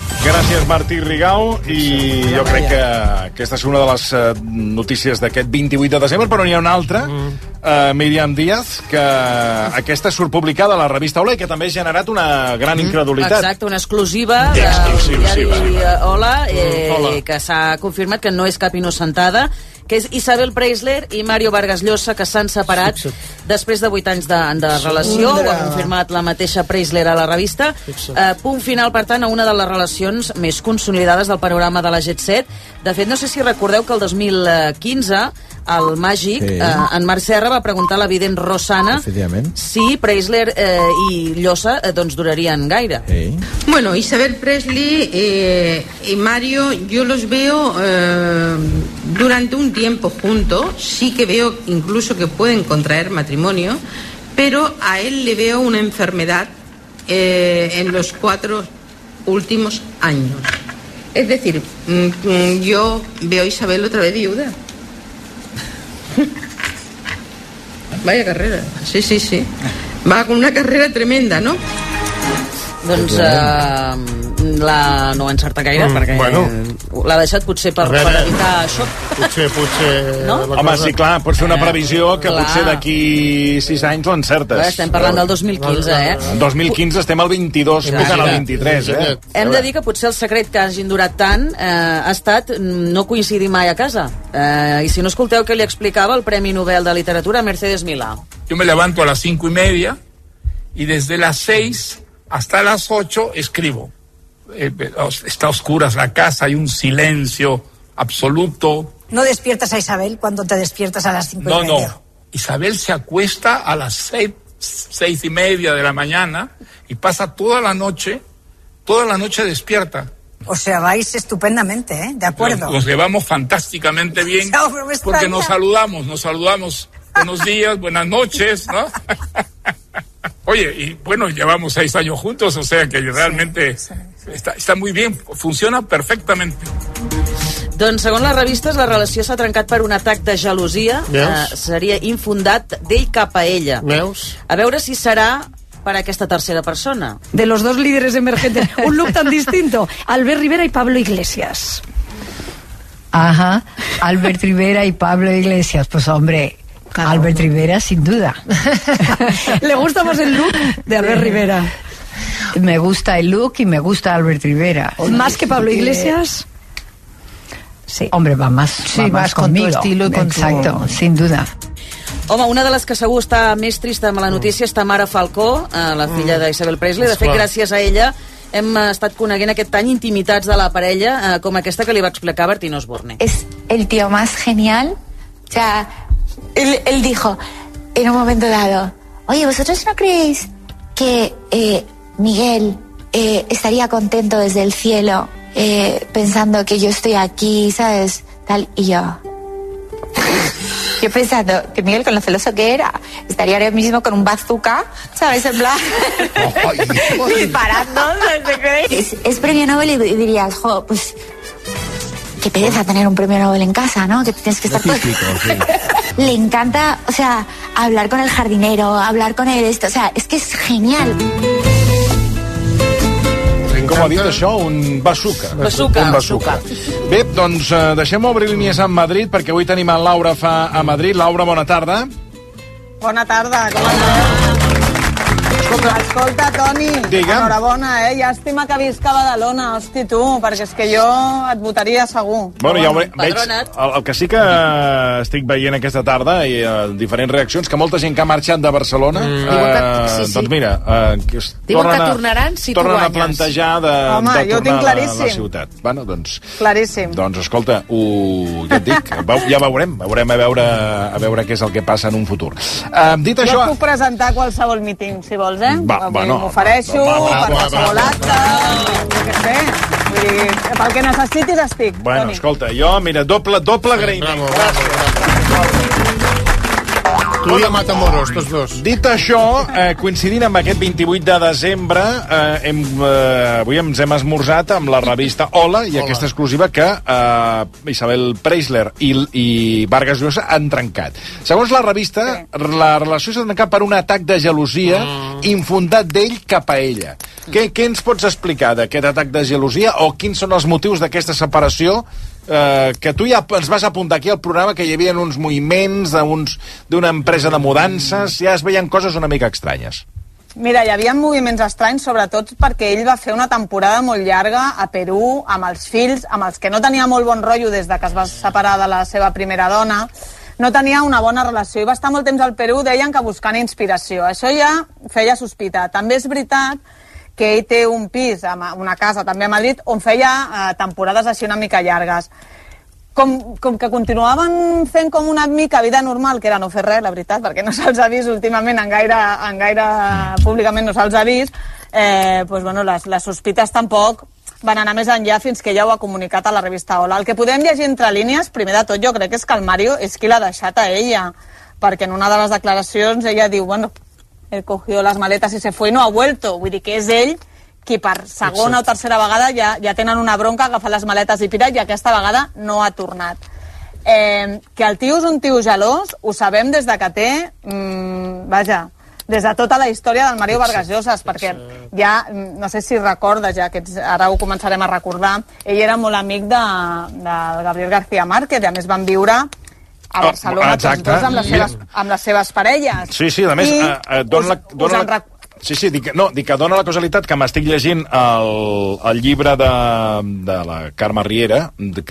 Gràcies, Martí Rigau, i jo crec que aquesta és una de les notícies d'aquest 28 de desembre, però n'hi ha una altra, Míriam Díaz, que aquesta surt publicada a la revista Hola i que també ha generat una gran incredulitat. Exacte, una exclusiva del diari Hola, que s'ha confirmat que no és cap innocentada, que és Isabel Preisler i Mario Vargas Llosa, que s'han separat després de 8 anys de relació. Ho ha confirmat la mateixa Preisler a la revista. Punt final, per tant, a una de les relacions més consolidades del panorama de la Jet Set. De fet, no sé si recordeu que el 2015 al Màgic, en Marc Serra va preguntar a la vident Rosana si Preisler i Llosa doncs durarien gaire. Bueno, Isabel Presley y Mario, yo los veo durante un tiempo juntos. Sí que veo incluso que pueden contraer matrimonio, pero a él le veo una enfermedad en los 4 últimos años. Es decir, yo veo a Isabel otra vez viuda. Vaya carrera, sí. Va con una carrera tremenda, ¿no? Doncs no encerta gaire, perquè l'ha deixat potser per evitar això. Potser... No? Home, sí, clar, pot ser una previsió que potser d'aquí 6 anys l'encertes. Estem parlant del 2015, En 2015 estem al 22, tocant al 23, Hem de dir que potser el secret que hagin durat tant ha estat no coincidir mai a casa. I si no escolteu què li explicava el Premi Nobel de Literatura Mercedes Milà. Yo me levanto a las 5:30 y desde las 6 hasta las 8 escribo. Está oscura la casa, hay un silencio absoluto. ¿No despiertas a Isabel cuando te despiertas a las 5:30? No. Isabel se acuesta a las 6:30 de la mañana y pasa toda la noche despierta. O sea, vais estupendamente, ¿eh? De acuerdo. Nos llevamos fantásticamente bien porque nos saludamos. Buenos días, buenas noches, ¿no? Oye, y bueno, llevamos 6 años juntos, o sea que realmente està muy bien, funciona perfectamente. Doncs, segons les revistes, la relació s'ha trencat per un atac de gelosia. Seria infundat d'ell cap a ella. A veure si serà para aquesta tercera persona. De los dos líderes emergentes, un look tan distinto. Albert Rivera y Pablo Iglesias. Ajá, Albert Rivera y Pablo Iglesias. Pues hombre, claro. Albert Rivera sin duda. ¿Le gusta más el look de Albert Rivera? Me gusta el look y me gusta Albert Rivera. ¿Más que Pablo Iglesias? Sí. Hombre, va más con conmigo. Tu estilo y con Exacto, sin duda. Home, una de les que segur està més trista amb la notícia és Tamara Falcó, la filla d'Isabel Presley. De fet, gràcies a ella hem estat coneguent aquest any intimitats de la parella, com aquesta que li va explicar Bertín Osborne. Es el tío más genial. O sea, él dijo en un momento dado, oye, ¿vosotros no creéis que Miguel estaría contento desde el cielo pensando que yo estoy aquí, ¿sabes? Tal, y yo pensando que Miguel, con lo celoso que era, estaría ahora mismo con un bazooka, ¿sabes? En plan, disparando. Es premio Nobel y dirías, jo, pues qué pereza tener un premio Nobel en casa, ¿no? Que tienes que estar Le encanta, o sea, hablar con el jardinero, hablar con él, o sea, es que es genial. Com ha dit això? Un bazooka. Un bazooka. Bé, doncs deixem obrir línies a Madrid, perquè avui tenim a Laura Fa a Madrid. Laura, bona tarda. Bona tarda, com esteu? Escolta, Toni, enhorabona, llàstima que visca a Badalona, hosti, tu, perquè és que jo et votaria segur. Bueno, ja veig, el que sí que estic veient aquesta tarda i diferents reaccions, que molta gent que ha marxat de Barcelona, doncs mira, diuen que tornaran si tu guanyes. Tornen a plantejar de tornar a la ciutat. Bueno, doncs... Claríssim. Doncs escolta, ja et dic, ja veurem a veure què és el que passa en un futur. Dit això... Jo puc presentar qualsevol míting, si vols, m'ofereixo per qualsevol acte, jo què sé, vull dir, pel que necessitis estic. Bueno, escolta, jo, mira, doble agraïment. Gràcies. Tu i a Matamoros, tots dos. Dit això, coincidint amb aquest 28 de desembre, avui ens hem esmorzat amb la revista Hola i aquesta exclusiva que Isabel Preisler i Vargas Llosa han trencat. Segons la revista, la relació s'ha trencat per un atac de gelosia infundat d'ell cap a ella. Què ens pots explicar d'aquest atac de gelosia o quins són els motius d'aquesta separació que tu ja ens vas apuntar aquí al programa que hi havia uns moviments d'una empresa de mudances, ja es veien coses una mica estranyes. Mira, hi havia moviments estranys, sobretot perquè ell va fer una temporada molt llarga a Perú, amb els fills, amb els que no tenia molt bon rotllo des de que es va separar de la seva primera dona, no tenia una bona relació i va estar molt temps al Perú, deien que buscant inspiració. Això ja feia sospitar. També és veritat que ell té un pis, una casa també a Madrid, on feia temporades així una mica llargues. Com que continuaven fent com una mica vida normal, que era no fer res, la veritat, perquè no se'ls ha vist últimament, en gaire públicament no se'ls ha vist, doncs, bueno, les sospites tampoc van anar més enllà fins que ella ho ha comunicat a la revista Hola. El que podem llegir entre línies, primer de tot, jo crec que és que el Mario és qui l'ha deixat a ella, perquè en una de les declaracions ella diu, bueno, él cogió las maletas y se fue y no ha vuelto, vull dir que és ell qui per segona o tercera vegada ja tenen una bronca, agafar les maletes i pirar, i aquesta vegada no ha tornat. Que el tio és un tio gelós, ho sabem des de que té, des de tota la història del Mario Vargas Llosa, perquè ja, no sé si recordes, ja que ara ho començarem a recordar, ell era molt amic de Gabriel García Márquez, i a més van viure a Barcelona tots dos amb les seves parelles. Sí, a més, dic que dona la causalitat que m'estic llegint el llibre de la Carme Riera,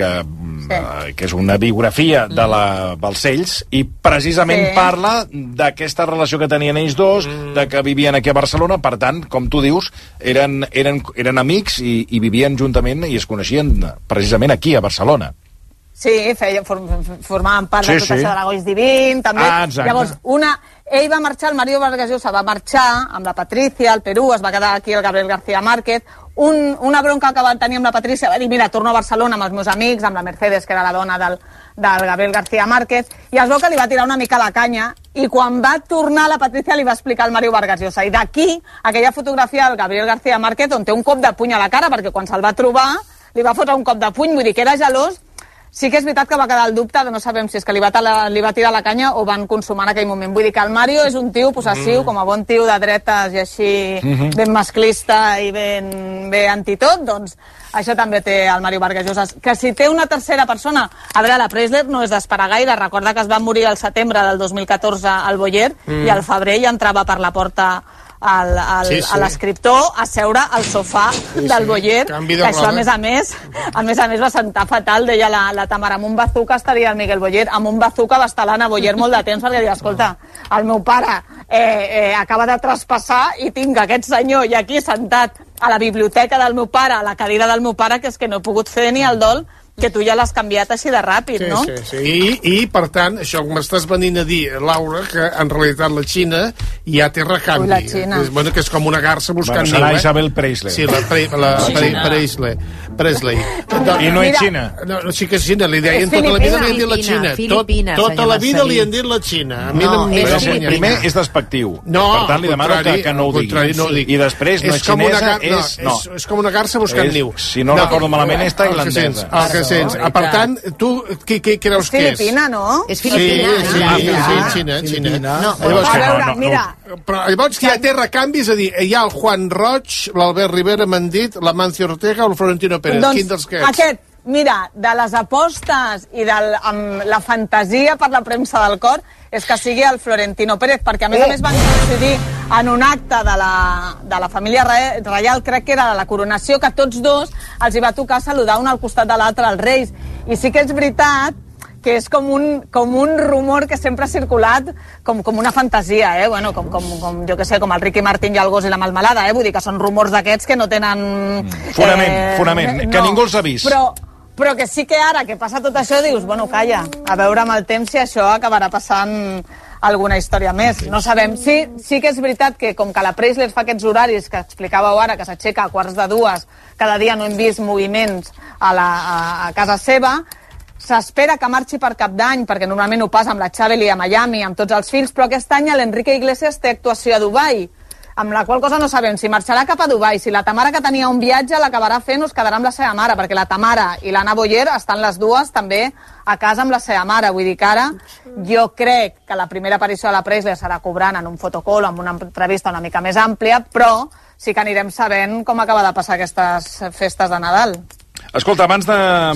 que és una biografia de la Balcells, i precisament parla d'aquesta relació que tenien ells dos, de que vivien aquí a Barcelona, per tant, com tu dius, eren amics i vivien juntament i es coneixien precisament aquí, a Barcelona. Sí, formaven part de tota això de l'Agoix Divin, també. Llavors, ell va marxar, el Mario Vargas Llosa va marxar amb la Patricia al Perú, es va quedar aquí el Gabriel García Márquez. Una bronca que van tenir amb la Patricia, va dir, mira, torno a Barcelona amb els meus amics, amb la Mercedes, que era la dona del Gabriel García Márquez, i es veu que li va tirar una mica la canya, i quan va tornar la Patricia li va explicar al Mario Vargas Llosa, i d'aquí aquella fotografia del Gabriel García Márquez on té un cop de puny a la cara, perquè quan se'l va trobar li va fotre un cop de puny, vull dir que era gelós. Sí que és veritat que va quedar el dubte de no sabem si és que li va tirar la canya o van consumar en aquell moment. Vull dir que el Mario és un tio possessiu, com a bon tio de dretes i així ben masclista i ben antitot, doncs això també té el Mario Vargas Llosa. Que si té una tercera persona, a veure, la Preisler no és d'esperar gaire, recorda que es va morir al setembre del 2014 al Boyer i al febrer ja entrava per la porta a l'escriptor a seure al sofà del Boyer, que això a més a més va sentar fatal, deia la Tamara, amb un bazooka estaria el Miguel Boyer, amb un bazooka va estar l'Anna Boyer molt de temps perquè diu, escolta, el meu pare acaba de traspassar i tinc aquest senyor i aquí sentat a la biblioteca del meu pare, a la cadira del meu pare, que és que no he pogut fer ni el dol, que tu ja l'has canviat així de ràpid, no? Sí. I, per tant, això que m'estàs venint a dir, Laura, que en realitat la Xina ja té recanvi. La Xina. Que és com una garça buscant niu. Serà Isabel Presley. Sí, la Presley. I no és Xina? No, sí que és Xina. Tota la vida li han dit la Xina. Tota la vida li han dit la Xina. Primer és despectiu. Per tant, li demano que no ho digui. I després no és xinesa, és com una garça buscant niu. Si no recordo malament, és tailandesa. Per tant, tu què creus que és? Filipina, no? És filipina. Sí, Xina. Però llavors ja té recanvis, a dir, hi ha el Juan Roig, l'Albert Rivera m'han dit, l'Amancio Ortega o el Florentino Pérez. Quin dels que ets? Aquest, mira, de les apostes i de la fantasia per la premsa del cor, és que sigui el Florentino Pérez, perquè a més van decidir en un acte de la família reial, crec que era de la coronació, que tots dos els hi va tocar saludar un al costat de l'altre als reis. I sí que és veritat que és com un rumor que sempre ha circulat com una fantasia, bueno, com jo que sé, com el Ricky Martin i el gos i la melmelada, vull dir que són rumors d'aquests que no tenen... Fonament, que ningú els ha vist. Però que sí que ara que passa tot això dius, bueno, calla, a veure amb el temps si això acabarà passant alguna història més. No sabem. Sí que és veritat que com que la Preisler fa aquests horaris que explicàveu ara, que s'aixeca a 1:45, cada dia no hem vist moviments a casa seva, s'espera que marxi per Cap d'Any, perquè normalment ho passa amb la Xabel i a Miami, amb tots els fills, però aquest any l'Enrique Iglesias té actuació a Dubai, amb la qual cosa no sabem si marxarà cap a Dubai, si la Tamara, que tenia un viatge, l'acabarà fent o es quedarà amb la seva mare, perquè la Tamara i l'Anna Boyer estan les dues també a casa amb la seva mare. Vull dir que ara jo crec que la primera aparició de la Preisler serà cobrant en un fotocall, amb una entrevista una mica més àmplia, però sí que anirem sabent com acaba de passar aquestes festes de Nadal. Escolta, abans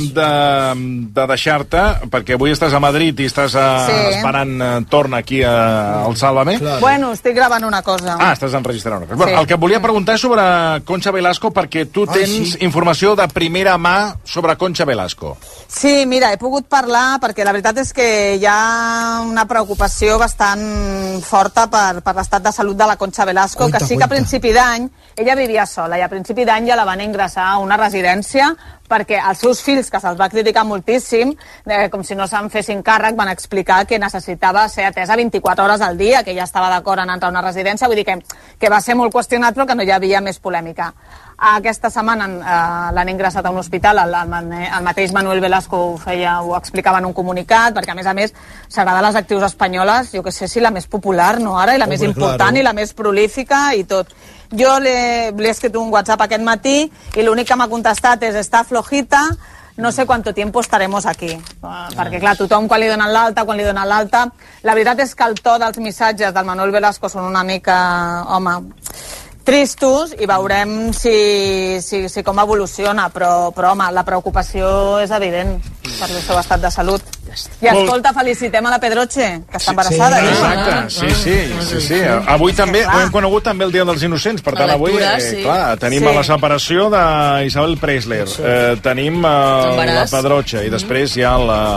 de deixar-te, perquè avui estàs a Madrid i estàs esperant torn aquí al Sálvame. Bueno, estic gravant una cosa. Estàs enregistrant una cosa. Bueno, el que et volia preguntar és sobre Concha Velasco, perquè tu tens informació de primera mà sobre Concha Velasco. Sí, mira, he pogut parlar perquè la veritat és que hi ha una preocupació bastant forta per l'estat de salut de la Concha Velasco, que sí que a principi d'any ella vivia sola i a principi d'any ja la van ingressar a una residència perquè els seus fills, que se'ls va criticar moltíssim, com si no se'n fessin càrrec, van explicar que necessitava ser atesa 24 hores al dia, que ella estava d'acord en entrar a una residència, vull dir que va ser molt qüestionat però que no hi havia més polèmica. Aquesta setmana l'han ingressat a un hospital, el mateix Manuel Velasco ho explicava en un comunicat, perquè a més serà de les actrius espanyoles, jo que sé si la més popular, no ara, i la més important i la més prolífica i tot. Jo li he escrit un WhatsApp aquest matí i l'únic que m'ha contestat és «Està flojita, no sé cuánto tiempo estaremos aquí». Perquè, clar, tothom quan li donen l'alta... La veritat és que el to dels missatges del Manuel Velasco són una mica, home, tristos i veurem si com evoluciona, però home, la preocupació és evident per el seu estat de salut. I escolta, felicitem a la Pedroche, que està embarassada. Exacte, sí. Avui també, ho hem conegut també el Dia dels Innocents, per tant avui, clar, tenim la separació d'Isabel Preisler, tenim la Pedroche, i després hi ha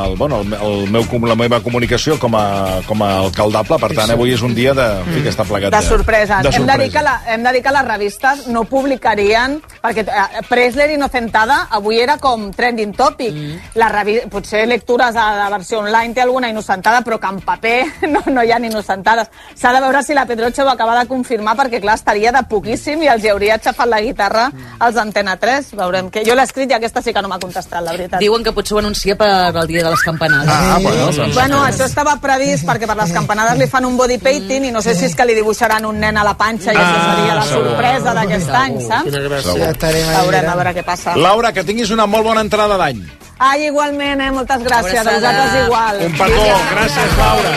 la meva comunicació com a alcaldable, per tant avui és un dia que està plegat de sorpreses. Hem de dir que les revistes no publicarien, perquè Preisler Inocentada avui era com trending topic. Potser lectures a la versió online té alguna innocentada, però que en paper no hi ha innocentades. S'ha de veure si la Pedroche ho acaba de confirmar, perquè clar, estaria de poquíssim i els hi hauria aixafat la guitarra als Antena 3. Veurem que jo l'he escrit i aquesta sí que no m'ha contestat, la veritat. Diuen que potser ho anuncia per el dia de les campanades. Bueno, això estava previst perquè per les campanades li fan un body painting i no sé si és que li dibuixaran un nen a la panxa i això seria la sorpresa d'aquest any, saps? Veurem a veure què passa. Laura, que tinguis una molt bona entrada d'any. Ay, igualment, moltes gràcies. A vosaltres igual. Un petó. Gràcies, Laura.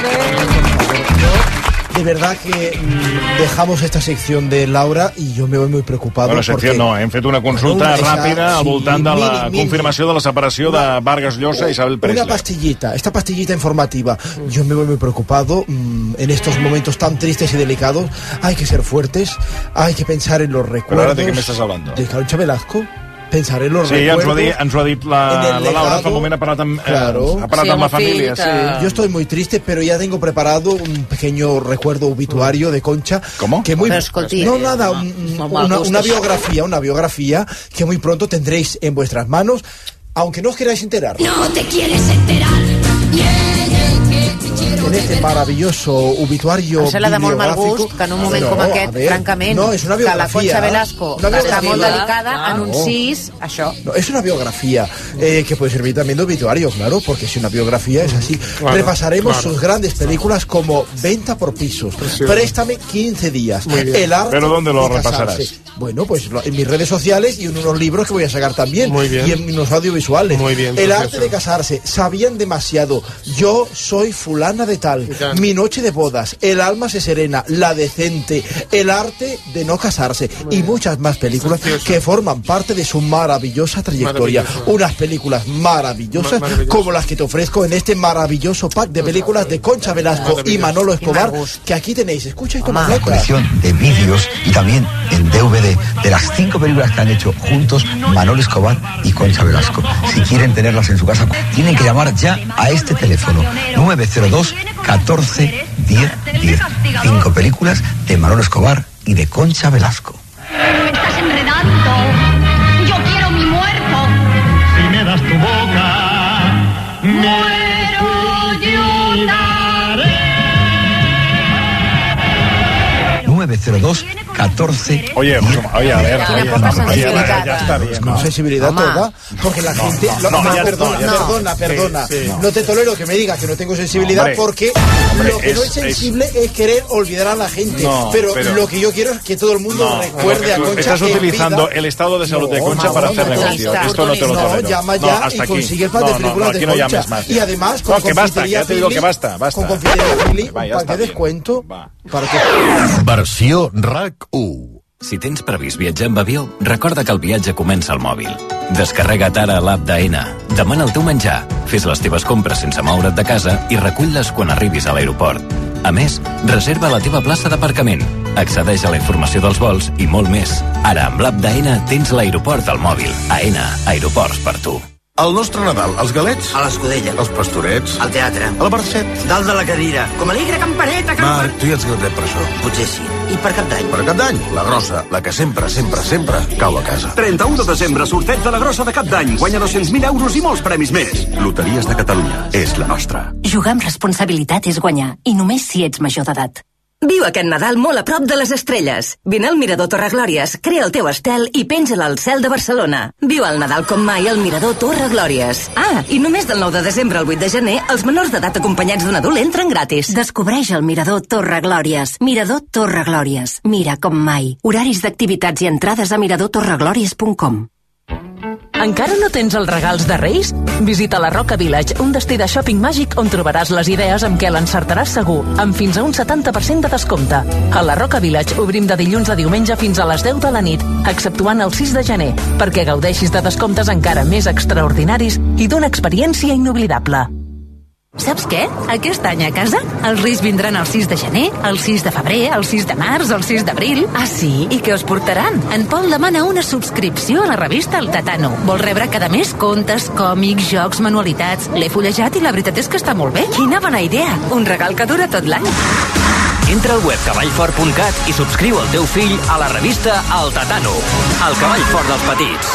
De verdad que dejamos esta sección de Laura y yo me voy muy preocupado. Bueno, secció no, hem fet una consulta ràpida al voltant de la confirmació de la separació de Vargas Llosa i Isabel Preisler. Una pastillita, esta pastillita informativa. Yo me voy muy preocupado en estos momentos tan tristes y delicados. Hay que ser fuertes, hay que pensar en los recuerdos. ¿Pero ahora de qué me estás hablando? De Concha Velasco. Pensar en los recuerdos. Sí, ens ho ha dit la Laura, fa un moment ha parlat amb la família. Yo estoy muy triste, pero ya tengo preparado un pequeño recuerdo obituario de Concha. ¿Cómo? Que no, nada, una biografía que muy pronto tendréis en vuestras manos, aunque no os queráis enterar. No te quieres enterar. En este maravilloso obituario bibliográfico. De molt mal gust que en un moment com aquest, francament, que la Concha Velasco està molt delicada, anunciïs això. No, es una biografía que puede servir también de obituario, claro, porque si una biografía es así. Repasaremos sus grandes películas como Venta por pisos, Préstame 15 días, El arte. ¿Pero dónde lo repasarás? Bueno, pues en mis redes sociales y en unos libros que voy a sacar también. Y en unos audiovisuales. El arte de casarse, Sabían demasiado, Yo soy fulana de tal, Mi noche de bodas, El alma se serena, La decente, El arte de no casarse y muchas más películas que forman parte de su maravillosa trayectoria. Unas películas maravillosas como las que te ofrezco en este maravilloso pack de películas de Concha Velasco y Manolo Escobar, que aquí tenéis. Escucha y toma nota. Colección de vídeos y también en DVD de las 5 películas que han hecho juntos Manolo Escobar y Concha Velasco. Si quieren tenerlas en su casa, tienen que llamar ya a este teléfono 902 14 10 10. 5 películas de Manolo Escobar y de Concha Velasco. Me estás enredando. Yo quiero mi muerto. Si me das tu boca, muero yo daré. 902 14. Oye, a ver, ya está bien. Con sensibilidad toda, porque la gente... Perdona. No te tolero que me digas que no tengo sensibilidad, porque lo que no es sensible es querer olvidar a la gente. Pero lo que yo quiero es que todo el mundo recuerde a Concha. Estás utilizando el estado de salud de Concha para hacer negocio. Esto no te lo tolero. No, llama ya y consigue el pack de películas de Concha. Y además, con confitería Philly, con confitería Philly, un pack de descuento. Versió RAC 1 Si tens previst viatjar amb avió, recorda que el viatge comença al mòbil. Descarrega't ara l'app d'Aena. Demana el teu menjar, fes les teves compres sense moure't de casa i recull-les quan arribis a l'aeroport. A més, reserva la teva plaça d'aparcament, accedeix a la informació dels vols i molt més. Ara, amb l'app d'Aena, tens l'aeroport al mòbil. Aena, aeroports per tu. El nostre Nadal, els galets? A l'Escudella. Els pastorets? Al teatre. A la Barcet? Dalt de la cadira. Com alegre campaneta, Marc, tu ja ets grandet per això. Potser sí. I per Cap d'Any? Per Cap d'Any, la grossa, la que sempre cau a casa. 31 de desembre, sorteig de la grossa de Cap d'Any. Guanya 200.000 euros i molts premis més. Loteries de Catalunya. És la nostra. Jugar amb responsabilitat és guanyar, i només si ets major d'edat. Viu aquest Nadal molt a prop de les estrelles. Vine al Mirador Torreglòries, crea el teu estel i penja-la al cel de Barcelona. Viu el Nadal com mai al Mirador Torreglòries. Ah, i només del 9 de desembre al 8 de gener, els menors d'edat acompanyats d'un adult entren gratis. Descobreix el Mirador Torreglòries. Mirador Torreglòries. Mira com mai. Horaris d'activitats i entrades a miradortorreglòries.com. Encara no tens els regals de Reis? Visita la Roca Village, un destí de shopping màgic on trobaràs les idees amb què l'encertaràs segur, amb fins a un 70% de descompte. A la Roca Village obrim de dilluns a diumenge fins a les 10 de la nit, exceptuant el 6 de gener, perquè gaudeixis de descomptes encara més extraordinaris i d'una experiència inoblidable. Saps què? Aquest any a casa els Reis vindran el 6 de gener, el 6 de febrer, el 6 de març, el 6 d'abril. Ah, sí? I què us portaran? En Pol demana una subscripció a la revista El Tatano. Vol rebre cada mes contes, còmics, jocs, manualitats. L'he fullejat i la veritat és que està molt bé. Quina bona idea! Un regal que dura tot l'any. Entra al web cavallfort.cat i subscriu el teu fill a la revista El Tatano, el cavall fort dels petits.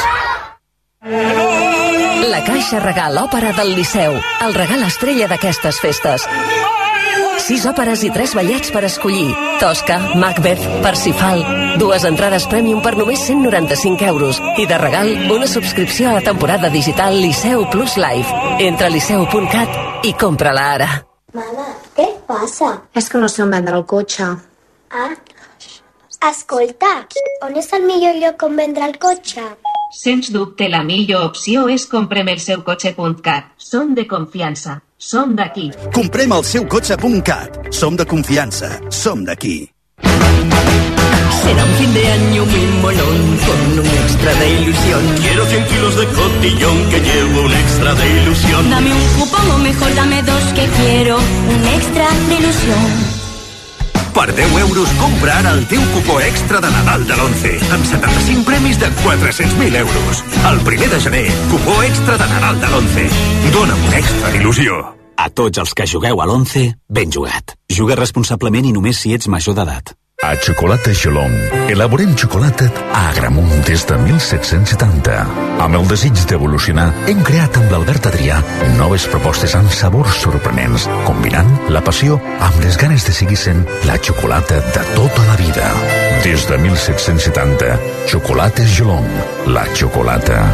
La Caixa Regal Òpera del Liceu, el regal estrella d'aquestes festes. 6 òperes i 3 ballets per escollir. Tosca, Macbeth, Parsifal. 2 entrades Premium per només 195 euros. I de regal, una subscripció a la temporada digital Liceu Plus Live. Entra a liceu.cat i compra-la ara. Mama, què passa? És que no sé on vendre el cotxe. Ah, escolta, on és el millor lloc on vendre el cotxe? Sens dubte, la millor opció és compremelseukotxe.cat. Som de confiança. Som d'aquí. Compremelseukotxe.cat. Som de confiança. Som d'aquí. Será un fin de año muy molón con un extra de ilusión. Quiero 100 kilos de cotillón que llevo un extra de ilusión. Dame un cupón o mejor dame 2 que quiero un extra de ilusión. Per 10 euros compra ara el teu cupó extra de Nadal de l'11 amb 75 premis de 400.000 euros. El 1 de gener, cupó extra de Nadal de l'11. Dóna'm un extra d'il·lusió. A tots els que jugueu a l'11, ben jugat. Juga responsablement i només si ets major d'edat. A Xocolates Gelong elaborem xocolata a Agramunt des de 1770. Amb el desig d'evolucionar, hem creat amb l'Albert Adrià noves propostes amb sabors sorprenents, combinant la passió amb les ganes de seguir sent la xocolata de tota la vida. Des de 1770, Xocolates Gelong. La xocolata.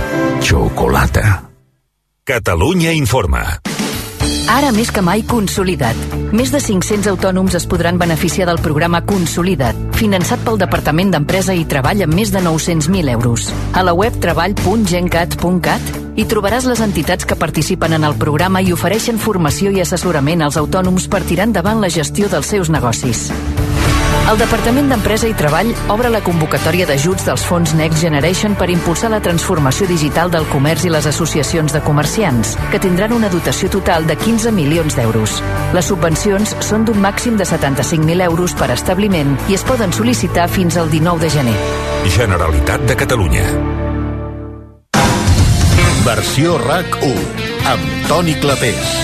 Catalunya informa. Ara més que mai Consolida't. Més de 500 autònoms es podran beneficiar del programa Consolida't, finançat pel Departament d'Empresa i Treball amb més de 900.000 euros. A la web treball.gencat.cat hi trobaràs les entitats que participen en el programa i ofereixen formació i assessorament als autònoms per tirar endavant la gestió dels seus negocis. El Departament d'Empresa i Treball obre la convocatòria d'ajuts dels fons Next Generation per impulsar la transformació digital del comerç i les associacions de comerciants, que tindran una dotació total de 15 milions d'euros. Les subvencions són d'un màxim de 75.000 euros per establiment i es poden sol·licitar fins al 19 de gener. Generalitat de Catalunya. Versió RAC1 amb Toni Clapés.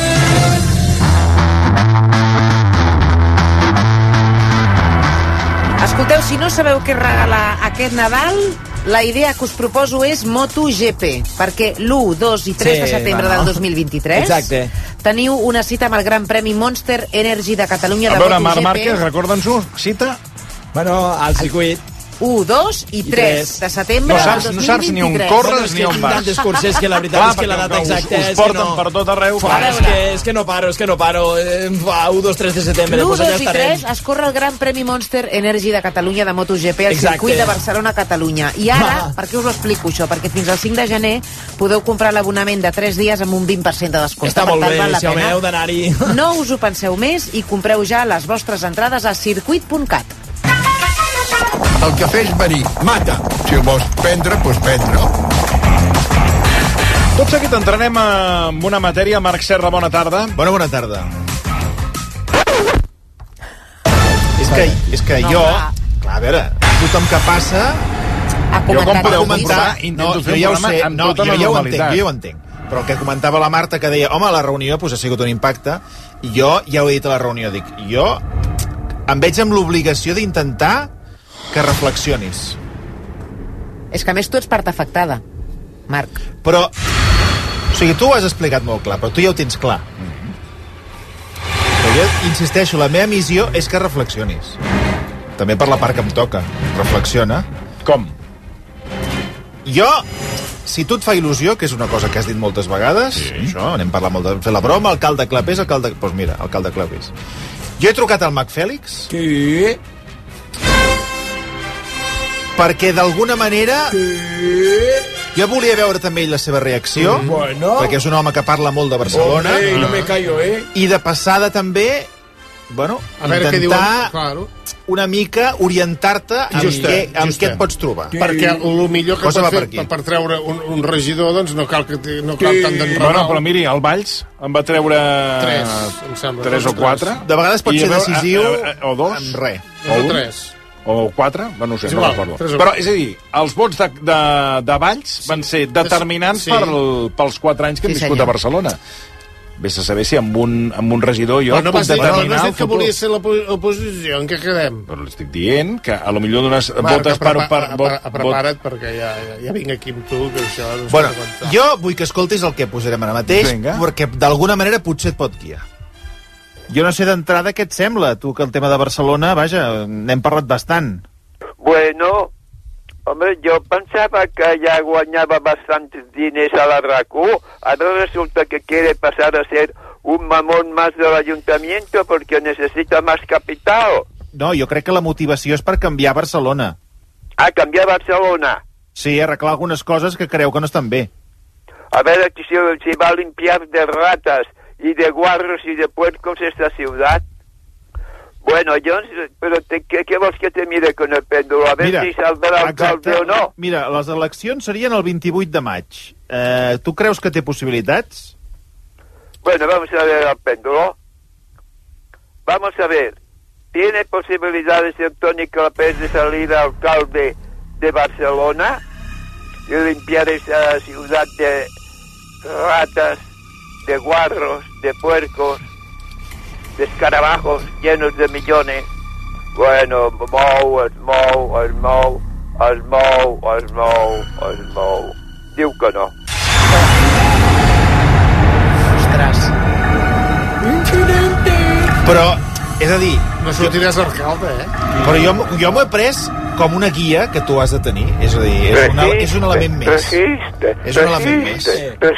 Escolteu, si no sabeu què regalar aquest Nadal, la idea que us proposo és MotoGP, perquè l'1, 2 i 3 de setembre del 2023 teniu una cita amb el Gran Premi Monster Energy de Catalunya de MotoGP. A veure, Marc Márquez, recorda'ns-ho, cita? Bueno, al circuit 1, 2 i 3 de setembre del 2023. No saps ni on corres ni on vas. Tantes curses que la veritat és que la data exacta és que no... Us porten per tot arreu. És que no paro. 1, 2, 3 de setembre. L'1, 2 i 3 es corre el Gran Premi Monster Energy de Catalunya de MotoGP al circuit de Barcelona-Catalunya. I ara, per què us ho explico això? Perquè fins al 5 de gener podeu comprar l'abonament de 3 dies amb un 20% de descompte. Està molt bé, si home, heu d'anar-hi. No us ho penseu més i compreu ja les vostres entrades a circuit.cat. El cafè és verí, mata. Si el vols prendre, doncs prendre. Tot seguit entrarem en una matèria. Marc Serra, bona tarda. Bona tarda. És que jo... Clar, a veure, tothom que passa... Jo com podeu comentar... Intento fer un programa amb tota la normalitat. Jo ja ho entenc. Però el que comentava la Marta, que deia, home, la reunió ha sigut un impacte, i jo ja ho he dit a la reunió, dic, jo em veig amb l'obligació d'intentar que reflexionis. És que a més tu ets part afectada, Marc. Però, o sigui, tu ho has explicat molt clar, però tu ja ho tens clar. Però jo insisteixo, la meva missió és que reflexionis. També per la part que em toca. Reflexiona. Com? Jo, si tu et fa il·lusió, que és una cosa que has dit moltes vegades, això, anem parlant molt de fer la broma, el calde clapés, doncs mira, el calde clapés. Jo he trucat al Mac Fèlix. Sí. Perquè d'alguna manera... Jo volia veure també ell la seva reacció, perquè és un home que parla molt de Barcelona. No me callo, I de passada també, bueno, intentar una mica orientar amb què et pots trobar. Perquè el millor que pot fer per treure un regidor, doncs no cal tant d'enredar. Bueno, però miri, el Valls en va treure 3 o 4. De vegades pot ser decisiu o 2 en res. O 3. O 4, no sé, no recordo. Però, és a dir, els vots de Valls van ser determinants pels 4 anys que hem viscut a Barcelona. Vés a saber si amb un regidor jo puc determinar el futur. Que volia ser l'oposició, en què quedem? Però li estic dient que a lo millor dones votes per... Prepara't, perquè ja vinc aquí amb tu, que això... Bueno, jo vull que escoltis el que posarem ara mateix, perquè d'alguna manera potser et pot guiar. Jo no sé d'entrada què et sembla, tu, que el tema de Barcelona, vaja, n'hem parlat bastant. Bueno, hombre, yo pensaba que ya guanyaba bastantes diners a la RAC1. Ahora resulta que quiere pasar a ser un mamón más del ayuntamiento porque necesita más capital. No, jo crec que la motivació és per canviar Barcelona. Ah, canviar Barcelona. Sí, arreglar algunes coses que creu que no estan bé. A ver, si va a limpiar de ratas y de guarros y de puercos esta ciudad. Bueno, pero ¿qué vols que te mire con el péndulo? A ver si saldrà alcalde o no. Mira, les eleccions serien el 28 de maig. Tu creus que té possibilitats? Bueno, vamos a ver el péndulo. Vamos a ver. ¿Tiene posibilidades el Toni Clapés de salir alcalde de Barcelona y limpiar esa ciudad de ratas, de guarros, de puercos, de escarabajos llenos de millones? Bueno, es mou. Diu que no. Ostres. Però, és a dir... No sortiràs alcalde, Però jo m'ho he pres com una guia que tu has de tenir. És a dir, és un element més. És un element més.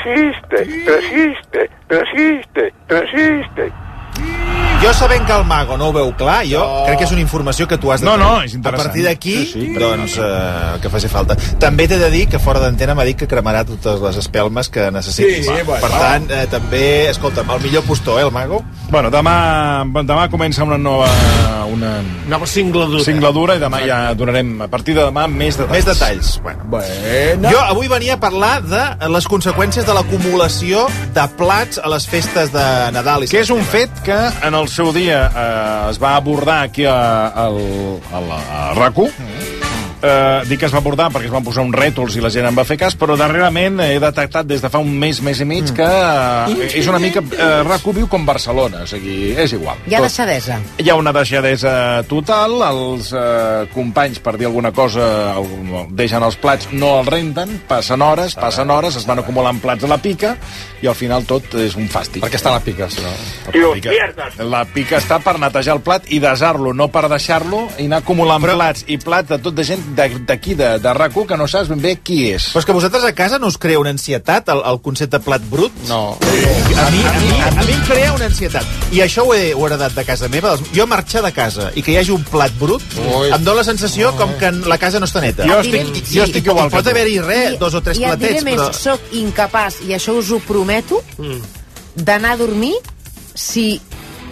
Resiste. Jo sabent que el Mago no ho veu clar, crec que és una informació que tu has de tenir. No, és interessant. A partir d'aquí, doncs, que faci falta. També t'he de dir que fora d'antena m'ha dit que cremarà totes les espelmes que necessitis. Per tant, també, escolta'm, el millor postor, el Mago? Bueno, demà comença una nova singladura i demà ja donarem, a partir de demà, més detalls. Bueno. Jo avui venia a parlar de les conseqüències de l'acumulació de plats a les festes de Nadal. Que és un fet que en el seu dia es va abordar aquí a RAC1. Dic que es va abordar perquè es van posar uns rètols i la gent en va fer cas, però darrerament he detectat des de fa un mes i mig que és una mica RAC1 viu com Barcelona, o sigui, és igual. Hi ha deixadesa. Hi ha una deixadesa total, els companys, per dir alguna cosa, deixen els plats, no els renten, passen hores, es van acumulant plats a la pica i al final tot és un fàstic. Per què està la pica? La pica està per netejar el plat i desar-lo, no per deixar-lo i anar acumulant plats i plats de tot de gent d'aquí, de RAC1, que no saps ben bé qui és. Però és que vosaltres a casa no us crea una ansietat, el concepte plat brut? No. A mi em crea una ansietat. I això ho he heredat de casa meva. Jo marxar de casa i que hi hagi un plat brut em dóna la sensació com que la casa no està neta. Jo estic igual que tu. Pot haver-hi res, 2 o 3 platets, I et diré més, soc incapaç, i això us ho prometo, d'anar a dormir si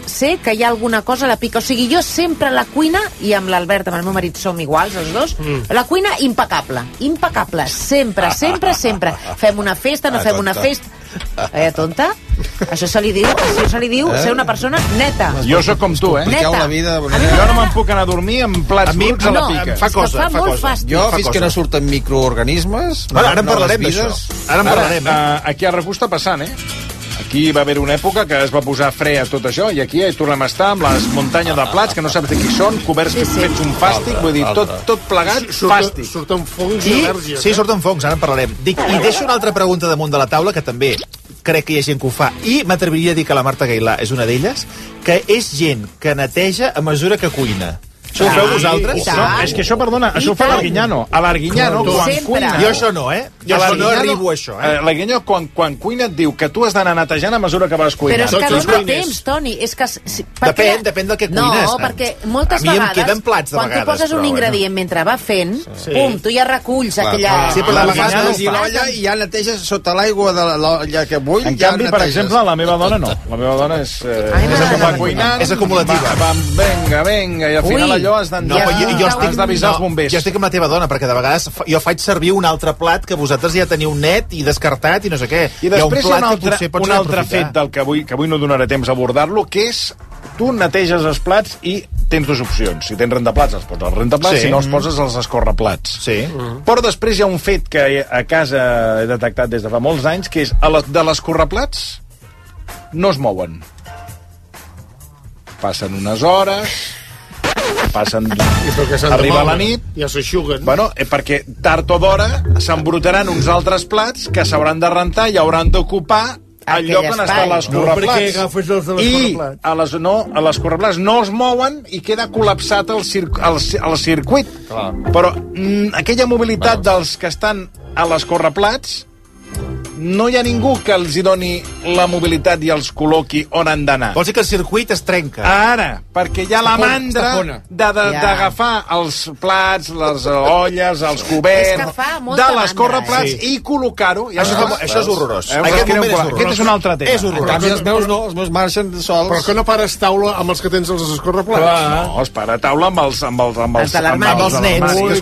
sé que hi ha alguna cosa a la pica. O sigui, jo sempre a la cuina, i amb l'Albert, amb el meu marit som iguals, els dos, la cuina impecable, sempre. Fem una festa, no fem una festa. Tonta? Això se li diu ser una persona neta. Jo sóc com tu, Neta. Jo no me'n puc anar a dormir amb plats bruts a la pica. Fa cosa. Jo, fins que no surten microorganismes... Ara en parlarem d'això. Aquí a RAC1 està passant, Aquí va haver una època que es va posar fre a tot això, i aquí tornem a estar amb les muntanyes de plats, que no saps de qui són, coberts fets un fàstic, vull dir, tot plegat, fàstic. Surten fongs i al·lèrgies. Sí, surten fongs, ara en parlarem. I deixo una altra pregunta damunt de la taula, que també crec que hi ha gent que ho fa, i m'atreviria a dir que la Marta Gailà és una d'elles, que és gent que neteja a mesura que cuina. Això ho feu vosaltres? No, és que això, perdona, això ho fa l'Arguinyano. A l'Arguinyano, quan cuina... Jo això no, Jo no arribo a això, L'Arguinyano, quan cuina, et diu que tu has d'anar netejant a mesura que vas cuinant. Però és que dona temps, Toni. Depèn del que cuines. No, perquè moltes vegades... A mi em queden plats, de vegades. Quan tu poses un ingredient mentre va fent, pum, tu ja reculls aquella... Sí, però de vegades l'olla i ja neteges sota l'aigua de l'olla que bull. En canvi, per exemple, la meva dona no. La meva dona és cuinant... És acumulativa. Vinga, i al final allò has d'avisar els bombers. Jo estic amb la teva dona, perquè de vegades jo faig servir un altre plat que vosaltres ja teniu net i descartat i no sé què. I després hi ha un altre fet del que avui no donaré temps a abordar-lo, que és tu neteges els plats i tens dues opcions. Si tens rentaplats, els poses als rentaplats, si no els poses als escorreplats. Però després hi ha un fet que a casa he detectat des de fa molts anys, que és de l'escorreplats no es mouen. Passen unes hores... arriba la nit, ja s'aixuguen. Bueno, perquè tard o d'hora s'embrutaran uns altres plats que s'hauran de rentar i hauran d'ocupar el lloc on està l'escorreplats. I a l'escorreplats no es mouen i queda col·lapsat el circuit. Però aquella mobilitat dels que estan a l'escorreplats, no hi ha ningú que els hi doni la mobilitat i els col·loqui on han d'anar. Vols dir que el circuit es trenca? Ara, perquè hi ha la mandra d'agafar els plats, les olles, els coberts de l'escorreplats i col·locar-ho. Això és horrorós. Aquest és un altre tema. És horrorós. Els meus marxen sols. Però que no pares taula amb els que tens els escorreplats? No, es para taula amb els nens.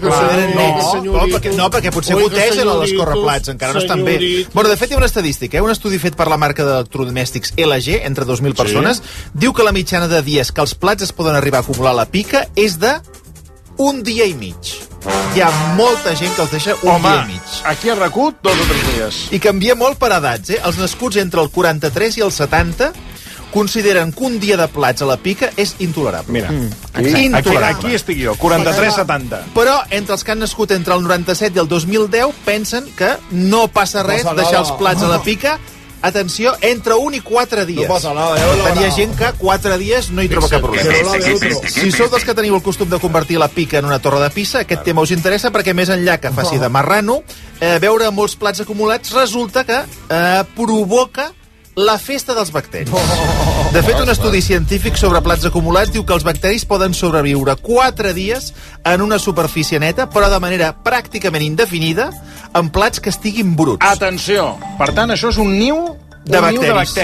No, perquè potser gotegen l'escorreplats, encara no estan bé. Bueno, de fet, hi ha una estadística, un estudi fet per la marca d'electrodomèstics LG, entre 2.000 persones, diu que la mitjana de dies que els plats es poden arribar a acumular a la pica és de un dia i mig. Hi ha molta gent que els deixa un dia i mig. Aquí a RAC1, 2 o 3 dies. I canvia molt per edats, Els nascuts entre el 43 i el 70 consideren que un dia de plats a la pica és intolerable. Mira, aquí estic jo, 43-70. Però entre els que han nascut entre el 97 i el 2010 pensen que no passa res deixar els plats a la pica, atenció, entre 1 i 4 dies. No passa nada. Tenia gent que 4 dies no hi troba cap problema. Si sou dels que teniu el costum de convertir la pica en una torre de pissa, aquest tema us interessa perquè més enllà que faci de marrano, veure molts plats acumulats resulta que provoca la festa dels bacteris. De fet, un estudi científic sobre plats acumulats diu que els bacteris poden sobreviure 4 dies en una superfície neta, però de manera pràcticament indefinida, en plats que estiguin bruts. Atenció! Per tant, això és un niu de bacteris.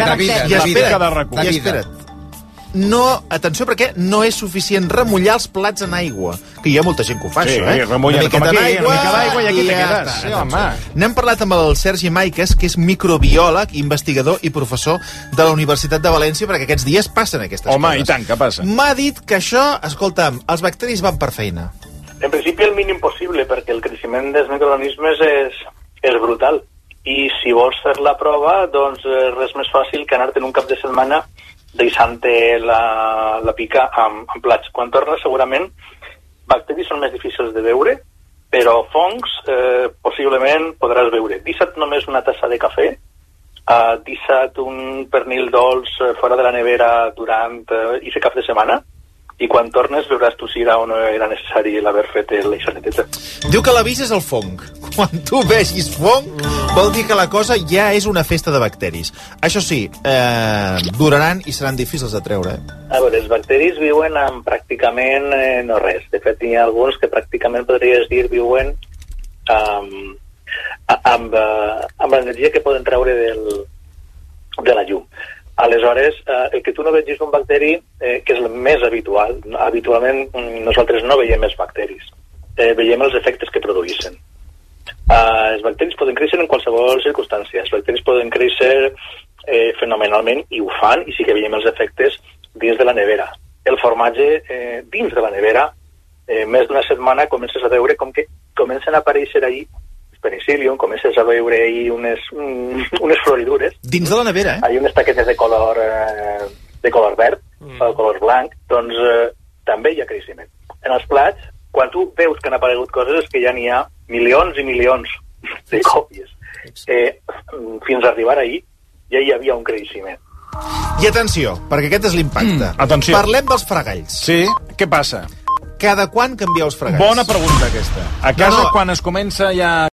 I espera't. No, atenció, perquè no és suficient remullar els plats en aigua. Que hi ha molta gent que ho fa, això, Una miqueta d'aigua i aquí te quedes. N'hem parlat amb el Sergi Maiques, que és microbiòleg, investigador i professor de la Universitat de València, perquè aquests dies passen aquestes coses. Home, i tant, que passa. M'ha dit que això, escolta'm, els bacteris van per feina. En principi el mínim possible, perquè el creixement dels microorganismes és brutal. I si vols fer la prova, doncs res més fàcil que anar-te'n un cap de setmana deixant-te la pica amb plats. Quan tornes, segurament, bacteris són més difícils de veure, però fongs possiblement podràs veure. Deixa't només una tassa de cafè, deixa't un pernil dolç fora de la nevera durant aquest cap de setmana, i quan tornes veuràs tu si era o no era necessari l'haver fet l'eixaneteta. Diu que l'avís és el fong. Quan tu vegis fong, vol dir que la cosa ja és una festa de bacteris. Això sí, duraran i seran difícils de treure. A veure, els bacteris viuen amb pràcticament no res. De fet, hi ha alguns que pràcticament podries dir viuen amb l'energia que poden treure de la llum. Aleshores, el que tu no vegis un bacteri, que és el més habitual, habitualment nosaltres no veiem els bacteris, veiem els efectes que produeixen. Els bacteris poden créixer en qualsevol circumstància, els bacteris poden créixer fenomenalment, i ho fan, i sí que veiem els efectes dins de la nevera. El formatge dins de la nevera, més d'una setmana comences a veure com que comencen a aparèixer ahí penicillium, comences a veure ahí unes floridures. Dins de la nevera, Hi ha unes taquetes de color verd, o color blanc, doncs també hi ha creixement. En els plats, quan tu veus que han aparegut coses, és que ja n'hi ha milions i milions de còpies. Fins a arribar ahí, ja hi havia un creixement. I atenció, perquè aquest és l'impacte. Atenció. Parlem dels fregalls. Sí? Què passa? Cada quan canvieu els fregalls? Bona pregunta, aquesta. A casa, quan es comença ja